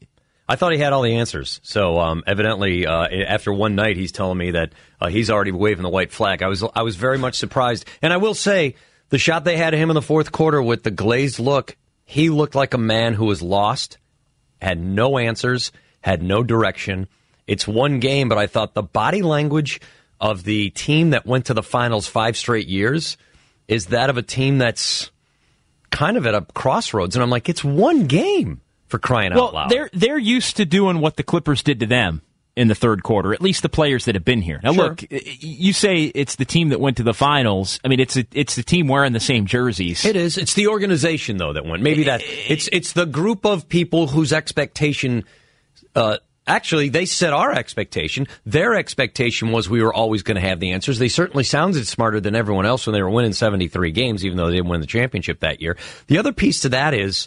Speaker 4: I thought he had all the answers. So evidently, after one night, he's telling me that he's already waving the white flag. I was very much surprised. And I will say, the shot they had of him in the fourth quarter with the glazed look, he looked like a man who was lost, had no answers, had no direction. It's one game, but I thought the body language of the team that went to the finals 5 straight years is that of a team that's kind of at a crossroads. And I'm like, it's one game. For crying out loud.
Speaker 3: They're used to doing what the Clippers did to them in the third quarter, at least the players that have been here. Now, look, you say it's the team that went to the finals. I mean, it's the team wearing the same jerseys.
Speaker 4: It is. It's the organization, though, that went. Maybe that it's the group of people whose expectation. Actually, they set our expectation. Their expectation was we were always going to have the answers. They certainly sounded smarter than everyone else when they were winning 73 games, even though they didn't win the championship that year. The other piece to that is,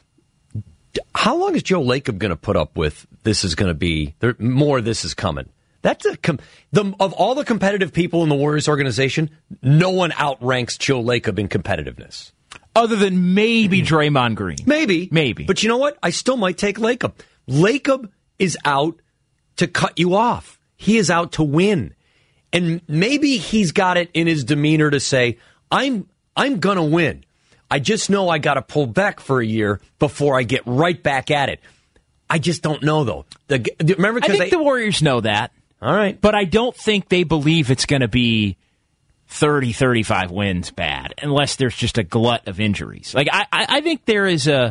Speaker 4: how long is Joe Lacob going to put up with this is going to be, more of this is coming? That's of all the competitive people in the Warriors organization, no one outranks Joe Lacob in competitiveness.
Speaker 3: Other than maybe Draymond Green.
Speaker 4: Maybe. But you know what? I still might take Lacob. Lacob is out to cut you off. He is out to win. And maybe he's got it in his demeanor to say, I'm going to win. I just know I got to pull back for a year before I get right back at it. I just don't know, though. Remember,
Speaker 3: I think the Warriors know that.
Speaker 4: All right.
Speaker 3: But I don't think they believe it's going to be 30, 35 wins bad, unless there's just a glut of injuries. Like I think there is a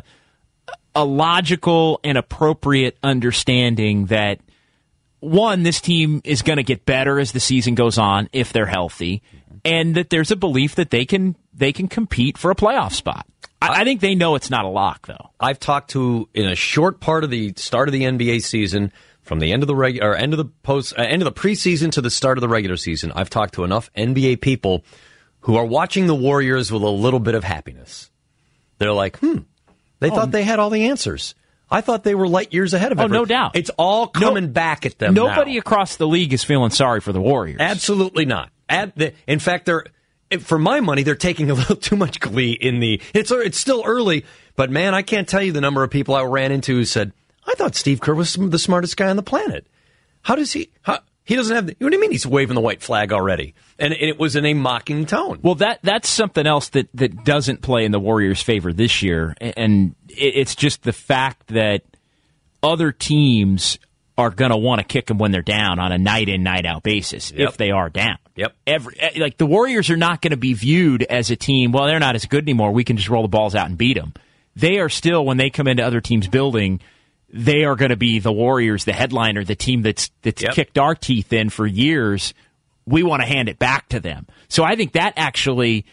Speaker 3: logical and appropriate understanding that, one, this team is going to get better as the season goes on if they're healthy, and that there's a belief that they can compete for a playoff spot. I think they know it's not a lock, though.
Speaker 4: I've talked to, in a short part of the start of the NBA season, from the end of the end of the preseason to the start of the regular season, I've talked to enough NBA people who are watching the Warriors with a little bit of happiness. They're like, they thought they had all the answers. I thought they were light years ahead of everyone.
Speaker 3: No doubt.
Speaker 4: It's all coming back at them
Speaker 3: Nobody
Speaker 4: now.
Speaker 3: Across the league is feeling sorry for the Warriors.
Speaker 4: Absolutely not. In fact, for my money, they're taking a little too much glee in the... It's still early, but man, I can't tell you the number of people I ran into who said, I thought Steve Kerr was the smartest guy on the planet. How does he... He doesn't have... What do you mean he's waving the white flag already? And it was in a mocking tone.
Speaker 3: Well, that's something else that doesn't play in the Warriors' favor this year, and it's just the fact that other teams are going to want to kick them when they're down on a night-in, night-out basis, if they are down.
Speaker 4: Yep.
Speaker 3: The Warriors are not going to be viewed as a team, well, they're not as good anymore, we can just roll the balls out and beat them. They are still, when they come into other teams' building, they are going to be the Warriors, the headliner, the team that's kicked our teeth in for years. We want to hand it back to them. So I think that actually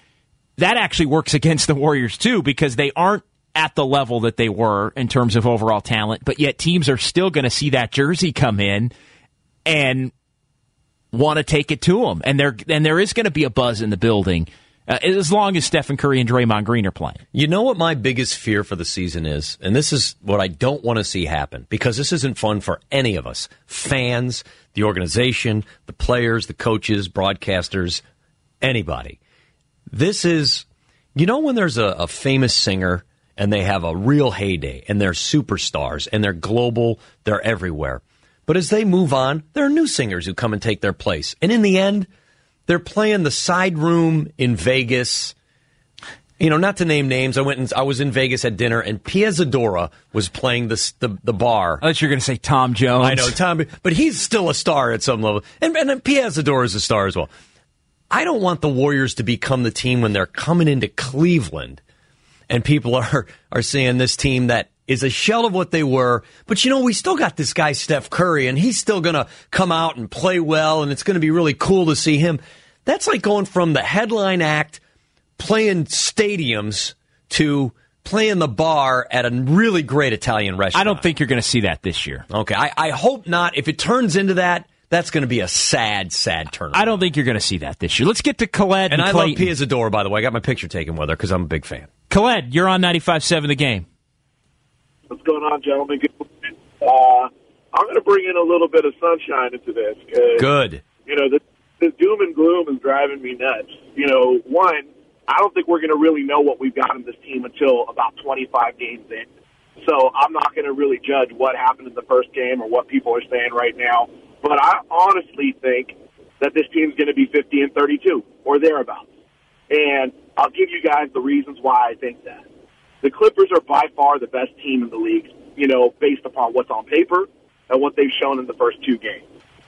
Speaker 3: works against the Warriors, too, because they aren't at the level that they were in terms of overall talent, but yet teams are still going to see that jersey come in and want to take it to them. And there is going to be a buzz in the building as long as Stephen Curry and Draymond Green are playing.
Speaker 4: You know what my biggest fear for the season is? And this is what I don't want to see happen, because this isn't fun for any of us. Fans, the organization, the players, the coaches, broadcasters, anybody. This is, when there's a famous singer and they have a real heyday, and they're superstars, and they're global, they're everywhere. But as they move on, there are new singers who come and take their place. And in the end, they're playing the side room in Vegas. Not to name names, I was in Vegas at dinner, and Pia Zadora was playing the bar.
Speaker 3: I thought you were going to say Tom Jones.
Speaker 4: I know, Tom, but he's still a star at some level. And Pia Zadora is a star as well. I don't want the Warriors to become the team when they're coming into Cleveland and people are seeing this team that is a shell of what they were. But, we still got this guy, Steph Curry, and he's still going to come out and play well, and it's going to be really cool to see him. That's like going from the headline act playing stadiums to playing the bar at a really great Italian restaurant.
Speaker 3: I don't think you're going to see that this year.
Speaker 4: Okay, I hope not. If it turns into that, that's going to be a sad, sad turnaround.
Speaker 3: I don't think you're going to see that this year. Let's get to Khaled and
Speaker 4: I
Speaker 3: Clayton.
Speaker 4: love Pia Zadora, by the way. I got my picture taken with her because I'm a big fan.
Speaker 3: Khaled, you're on 95.7 The Game.
Speaker 8: What's going on, gentlemen? I'm going to bring in a little bit of sunshine into this.
Speaker 4: Good.
Speaker 8: The doom and gloom is driving me nuts. One, I don't think we're going to really know what we've got in this team until about 25 games in. So I'm not going to really judge what happened in the first game or what people are saying right now. But I honestly think that this team's going to be 50-32 or thereabouts. And I'll give you guys the reasons why I think that. The Clippers are by far the best team in the league, based upon what's on paper and what they've shown in the first two games.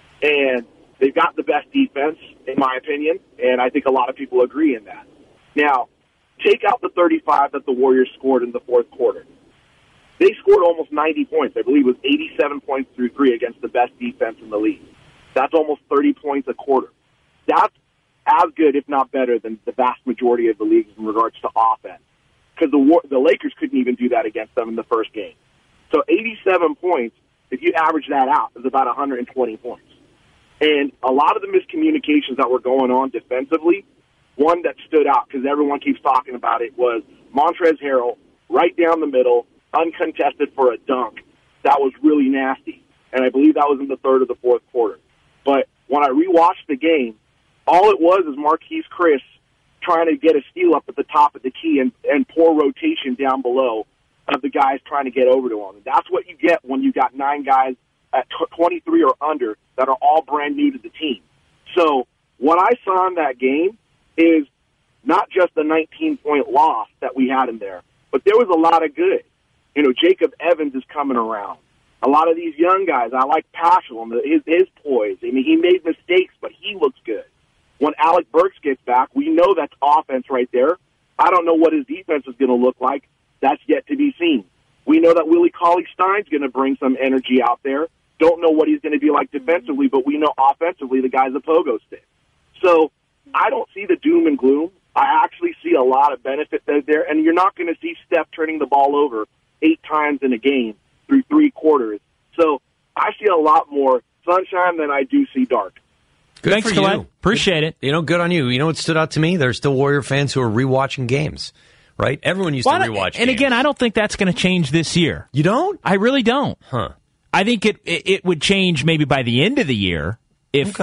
Speaker 8: And they've got the best defense, in my opinion, and I think a lot of people agree in that. Now, take out the 35 that the Warriors scored in the fourth quarter. They scored almost 90 points. I believe it was 87 points through three against the best defense in the league. That's almost 30 points a quarter. That's as good, if not better, than the vast majority of the leagues in regards to offense. Because the Lakers couldn't even do that against them in the first game. So 87 points, if you average that out, is about 120 points. And a lot of the miscommunications that were going on defensively, one that stood out because everyone keeps talking about it was Montrezl Harrell right down the middle, uncontested for a dunk. That was really nasty. And I believe that was in the third or the fourth quarter. But when I rewatched the game, all it was is Marquise Chris trying to get a steal up at the top of the key and poor rotation down below of the guys trying to get over to him. And that's what you get when you got 9 guys at 23 or under that are all brand new to the team. So what I saw in that game is not just the 19-point loss that we had in there, but there was a lot of good. Jacob Evans is coming around. A lot of these young guys, I like Paschal, his poise. I mean, he made mistakes, but he looks good. When Alec Burks gets back, we know that's offense right there. I don't know what his defense is going to look like. That's yet to be seen. We know that Willie Cauley-Stein's going to bring some energy out there. Don't know what he's going to be like defensively, but we know offensively the guy's a pogo stick. So I don't see the doom and gloom. I actually see a lot of benefit there, and you're not going to see Steph turning the ball over 8 times in a game through 3 quarters. So I see a lot more sunshine than I do see dark.
Speaker 4: Good.
Speaker 3: Thanks,
Speaker 4: for
Speaker 3: Glenn.
Speaker 4: you.
Speaker 3: Appreciate it.
Speaker 4: Good on you. You know what stood out to me? There's still Warrior fans who are rewatching games, right? Everyone used to rewatch games.
Speaker 3: And again, I don't think that's going to change this year.
Speaker 4: You don't?
Speaker 3: I really don't.
Speaker 4: Huh.
Speaker 3: I think it would change maybe by the end of the year if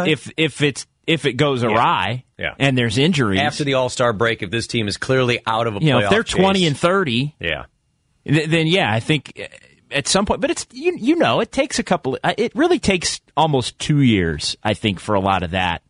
Speaker 3: it goes awry and there's injuries.
Speaker 4: After the All-Star break, if this team is clearly out of a playoff
Speaker 3: if they're
Speaker 4: chase,
Speaker 3: 20 and 30, then I think at some point. But it's it takes it really takes almost 2 years, I think, for a lot of that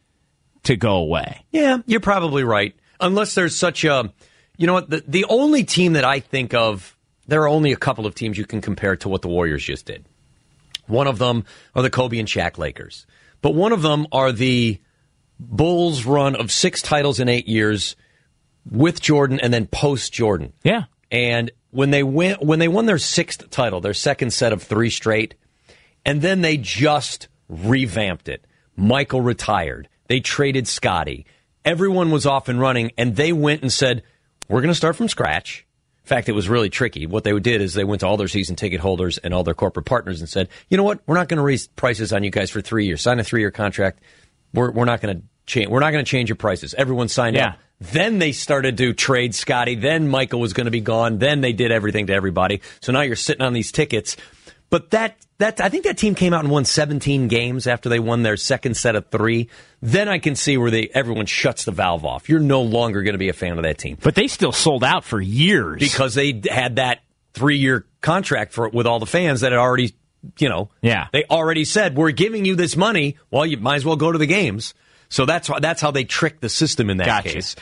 Speaker 3: to go away.
Speaker 4: Yeah, you're probably right. Unless there's such a, the only team that I think of, there are only a couple of teams you can compare to what the Warriors just did. One of them are the Kobe and Shaq Lakers. But one of them are the Bulls' run of 6 titles in 8 years with Jordan and then post-Jordan.
Speaker 3: Yeah.
Speaker 4: And when they won their 6th title, their second set of 3 straight, and then they just revamped it. Michael retired. They traded Scottie. Everyone was off and running, and they went and said, we're going to start from scratch. In fact, it was really tricky. What they did is they went to all their season ticket holders and all their corporate partners and said, you know what? We're not going to raise prices on you guys for 3 years. Sign a 3-year contract. We're not going to change. We're not going to change your prices. Everyone signed up. Then they started to trade Scottie. Then Michael was going to be gone. Then they did everything to everybody. So now you're sitting on these tickets. But I think that team came out and won 17 games after they won their second set of 3. Then I can see where everyone shuts the valve off. You're no longer going to be a fan of that team.
Speaker 3: But they still sold out for years.
Speaker 4: Because they had that 3-year contract with all the fans that had already, they already said, we're giving you this money. Well, you might as well go to the games. So that's how they tricked the system in that case.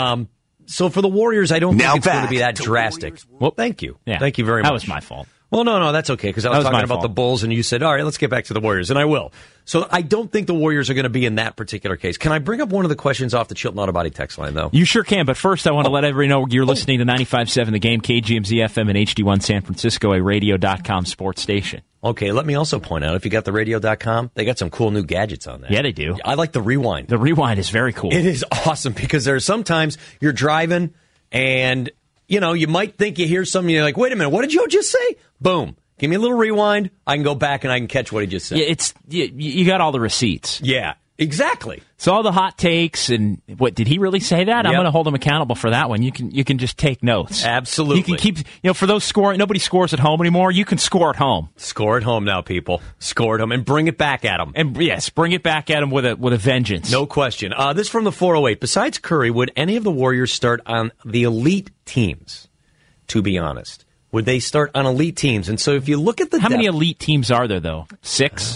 Speaker 4: So for the Warriors, I don't think it's going to be that drastic. Well, thank you.
Speaker 3: Yeah.
Speaker 4: Thank you very much.
Speaker 3: That was my fault.
Speaker 4: Well, no, that's okay, because I was talking about the Bulls, and you said, all right, let's get back to the Warriors, and I will. So I don't think the Warriors are going to be in that particular case. Can I bring up one of the questions off the Chilton Auto Body text line, though?
Speaker 3: You sure can, but first I want to let everybody know you're listening to 95.7 The Game, KGMZ FM and HD1 San Francisco, a radio.com sports station.
Speaker 4: Okay, let me also point out, if you got the radio.com, they got some cool new gadgets on there.
Speaker 3: Yeah, they do.
Speaker 4: I like the Rewind.
Speaker 3: The Rewind is very cool.
Speaker 4: It is awesome, because there's sometimes you're driving, and, you might think you hear something, you're like, wait a minute, what did Joe just say? Boom. Give me a little rewind. I can go back and I can catch what he just said.
Speaker 3: Yeah, you got all the receipts.
Speaker 4: Yeah, exactly.
Speaker 3: So all the hot takes and what did he really say that? Yep. I'm going to hold him accountable for that one. You can just take notes.
Speaker 4: Absolutely.
Speaker 3: You can keep for those scoring. Nobody scores at home anymore. You can score at home.
Speaker 4: Score at home now, people. Score at home and bring it back at them.
Speaker 3: And yes, bring it back at them with a vengeance.
Speaker 4: No question. This from the 408. Besides Curry, would any of the Warriors start on the elite teams? To be honest. Would they start on elite teams? And so if you look at the
Speaker 3: How many elite teams are there, though? 6?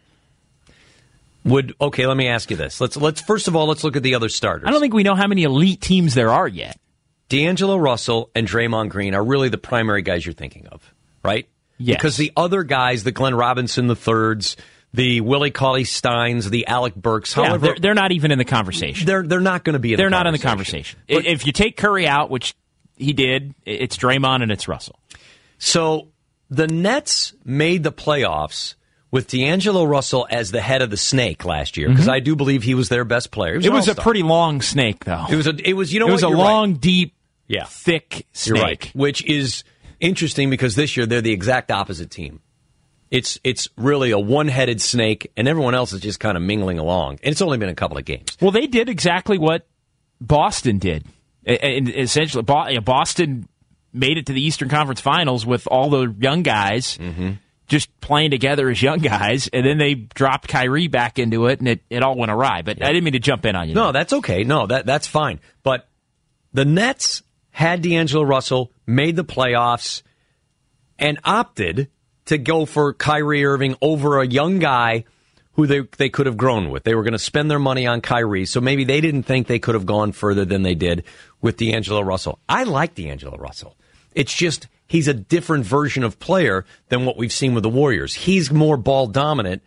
Speaker 4: Okay, let me ask you this. Let's first of all, let's look at the other starters.
Speaker 3: I don't think we know how many elite teams there are yet.
Speaker 4: D'Angelo Russell and Draymond Green are really the primary guys you're thinking of, right?
Speaker 3: Yes.
Speaker 4: Because the other guys, the Glenn Robinson IIIs, the Willie Cauley-Steins, the Alec Burks, however...
Speaker 3: they're not even in the conversation.
Speaker 4: They're not going to be in the conversation.
Speaker 3: They're not in the conversation.
Speaker 4: But,
Speaker 3: if you take Curry out, which he did, it's Draymond and it's Russell.
Speaker 4: So the Nets made the playoffs with D'Angelo Russell as the head of the snake last year, because I do believe he was their best player.
Speaker 3: It was a pretty long snake, though.
Speaker 4: It was a
Speaker 3: long, deep,
Speaker 4: yeah,
Speaker 3: thick snake.
Speaker 4: You're right. Which is interesting because this year they're the exact opposite team. It's really a one-headed snake, and everyone else is just kind of mingling along. And it's only been a couple of games.
Speaker 3: Well, they did exactly what Boston did. Essentially, Boston made it to the Eastern Conference Finals with all the young guys just playing together as young guys, and then they dropped Kyrie back into it, and it all went awry. But I didn't mean to jump in on you.
Speaker 4: No, that's okay. No, that's fine. But the Nets had D'Angelo Russell, made the playoffs, and opted to go for Kyrie Irving over a young guy who they could have grown with. They were going to spend their money on Kyrie, so maybe they didn't think they could have gone further than they did with D'Angelo Russell. I like D'Angelo Russell. It's just he's a different version of player than what we've seen with the Warriors. He's more ball dominant.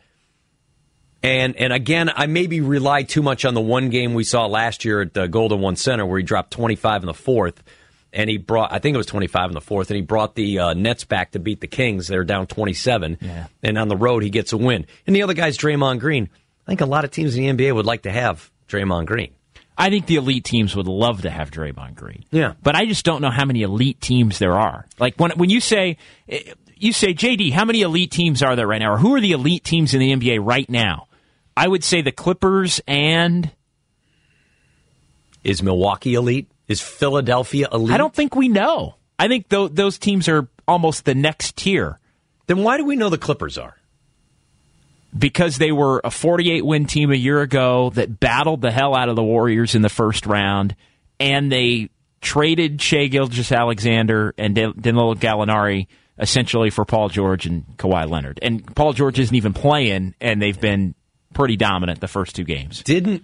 Speaker 4: And again, I maybe relied too much on the one game we saw last year at the Golden One Center where he dropped 25 in the fourth. And he brought, I think it was 25 in the fourth, and he brought the Nets back to beat the Kings. They're down 27.
Speaker 3: Yeah.
Speaker 4: And on the road, he gets a win. And the other guy's Draymond Green. I think a lot of teams in the NBA would like to have Draymond Green.
Speaker 3: I think the elite teams would love to have Draymond Green.
Speaker 4: Yeah.
Speaker 3: But I just don't know how many elite teams there are. Like when you say, JD, how many elite teams are there right now? Or who are the elite teams in the NBA right now? I would say the Clippers and...
Speaker 4: Is Milwaukee elite? Is Philadelphia elite?
Speaker 3: I don't think we know. I think those teams are almost the next tier.
Speaker 4: Then why do we know the Clippers are?
Speaker 3: Because they were a 48-win team a year ago that battled the hell out of the Warriors in the first round, and they traded Shai Gilgeous-Alexander and Danilo Gallinari essentially for Paul George and Kawhi Leonard. And Paul George isn't even playing, and they've been pretty dominant the first two games.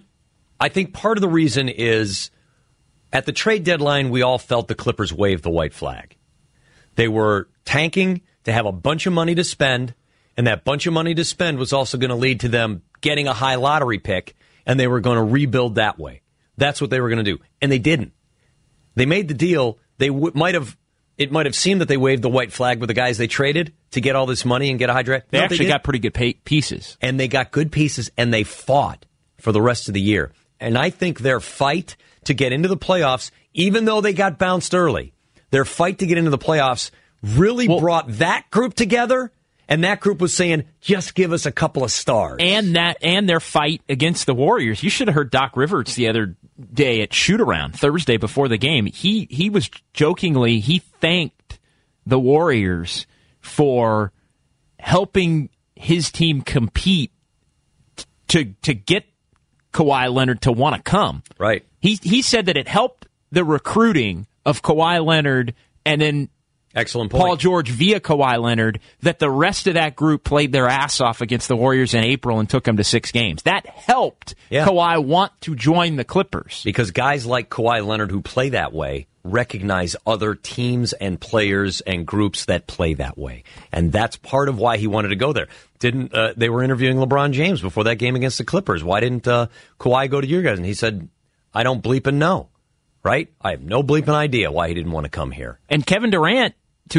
Speaker 4: I think part of the reason is at the trade deadline, we all felt the Clippers waved the white flag. They were tanking to have a bunch of money to spend, and that bunch of money to spend was also going to lead to them getting a high lottery pick, and they were going to rebuild that way. That's what they were going to do. And they didn't. They made the deal. It might have seemed that they waved the white flag with the guys they traded to get all this money and get a high draft.
Speaker 3: They actually got pretty good pieces.
Speaker 4: And they got good pieces, and they fought for the rest of the year. And I think their fight to get into the playoffs, even though they got bounced early, their fight to get into the playoffs really brought that group together. And that group was saying, just give us a couple of stars.
Speaker 3: And their fight against the Warriors. You should have heard Doc Rivers the other day at shoot-around, Thursday before the game. He was jokingly, he thanked the Warriors for helping his team compete to get Kawhi Leonard to want to come.
Speaker 4: Right.
Speaker 3: He said that it helped the recruiting of Kawhi Leonard and then
Speaker 4: excellent point.
Speaker 3: Paul George via Kawhi Leonard, that the rest of that group played their ass off against the Warriors in April and took them to 6 games. That helped Kawhi want to join the Clippers.
Speaker 4: Because guys like Kawhi Leonard who play that way recognize other teams and players and groups that play that way. And that's part of why he wanted to go there. They were interviewing LeBron James before that game against the Clippers. Why didn't Kawhi go to your guys? And he said, I don't bleeping know. Right? I have no bleeping idea why he didn't want to come here.
Speaker 3: And Kevin Durant,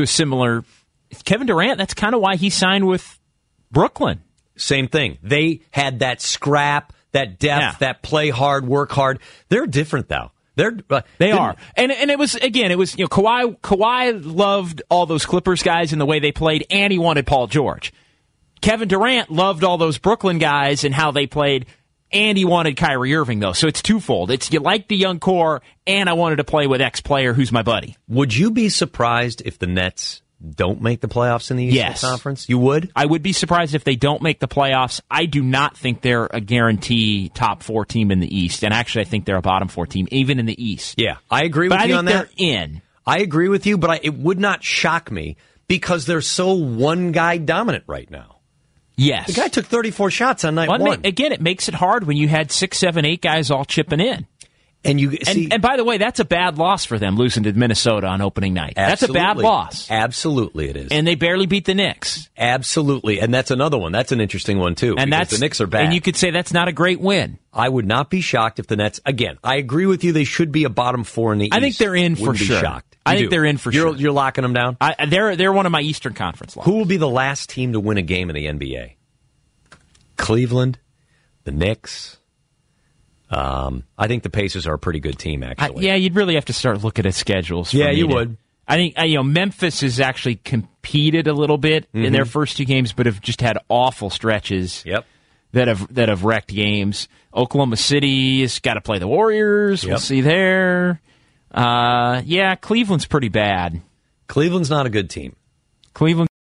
Speaker 3: that's kind of why he signed with Brooklyn.
Speaker 4: Same thing. They had that scrap, that depth, that play hard, work hard. They're different, though.
Speaker 3: They are. And it was Kawhi loved all those Clippers guys and the way they played, and he wanted Paul George. Kevin Durant loved all those Brooklyn guys and how they played, and he wanted Kyrie Irving, though. So it's twofold. It's you like the young core, and I wanted to play with X player who's my buddy.
Speaker 4: Would you be surprised if the Nets don't make the playoffs in the Eastern Conference? You would?
Speaker 3: I would be surprised if they don't make the playoffs. I do not think they're a guarantee top 4 team in the East. And actually, I think they're a bottom 4 team, even in the East.
Speaker 4: Yeah, I agree with you on that.
Speaker 3: But I think they're in.
Speaker 4: I agree with you, but it would not shock me because they're so one-guy dominant right now.
Speaker 3: Yes.
Speaker 4: The guy took 34 shots on night one.
Speaker 3: Again, it makes it hard when you had 6, 7, 8 guys all chipping in.
Speaker 4: And you see,
Speaker 3: and by the way, that's a bad loss for them, losing to Minnesota on opening night.
Speaker 4: Absolutely.
Speaker 3: That's a bad loss.
Speaker 4: Absolutely it is.
Speaker 3: And they barely beat the Knicks.
Speaker 4: Absolutely. And that's another one. That's an interesting one, too.
Speaker 3: And
Speaker 4: because the Knicks are bad.
Speaker 3: And you could say that's not a great win.
Speaker 4: I would not be shocked if the Nets, again, I agree with you, they should be a bottom 4 in the East.
Speaker 3: I think they're in for sure.
Speaker 4: Shocked.
Speaker 3: I think they're in for sure.
Speaker 4: You're locking them down?
Speaker 3: They're one of my Eastern Conference locks.
Speaker 4: Who will be the last team to win a game in the NBA? Cleveland? The Knicks? I think the Pacers are a pretty good team, actually.
Speaker 3: Yeah, you'd really have to start looking at schedules.
Speaker 4: Yeah, you would.
Speaker 3: I think Memphis has actually competed a little bit in their first 2 games, but have just had awful stretches.
Speaker 4: Yep.
Speaker 3: That have wrecked games. Oklahoma City has got to play the Warriors. Yep. We'll see there. Cleveland's pretty bad.
Speaker 4: Cleveland's not a good team.
Speaker 3: Cleveland.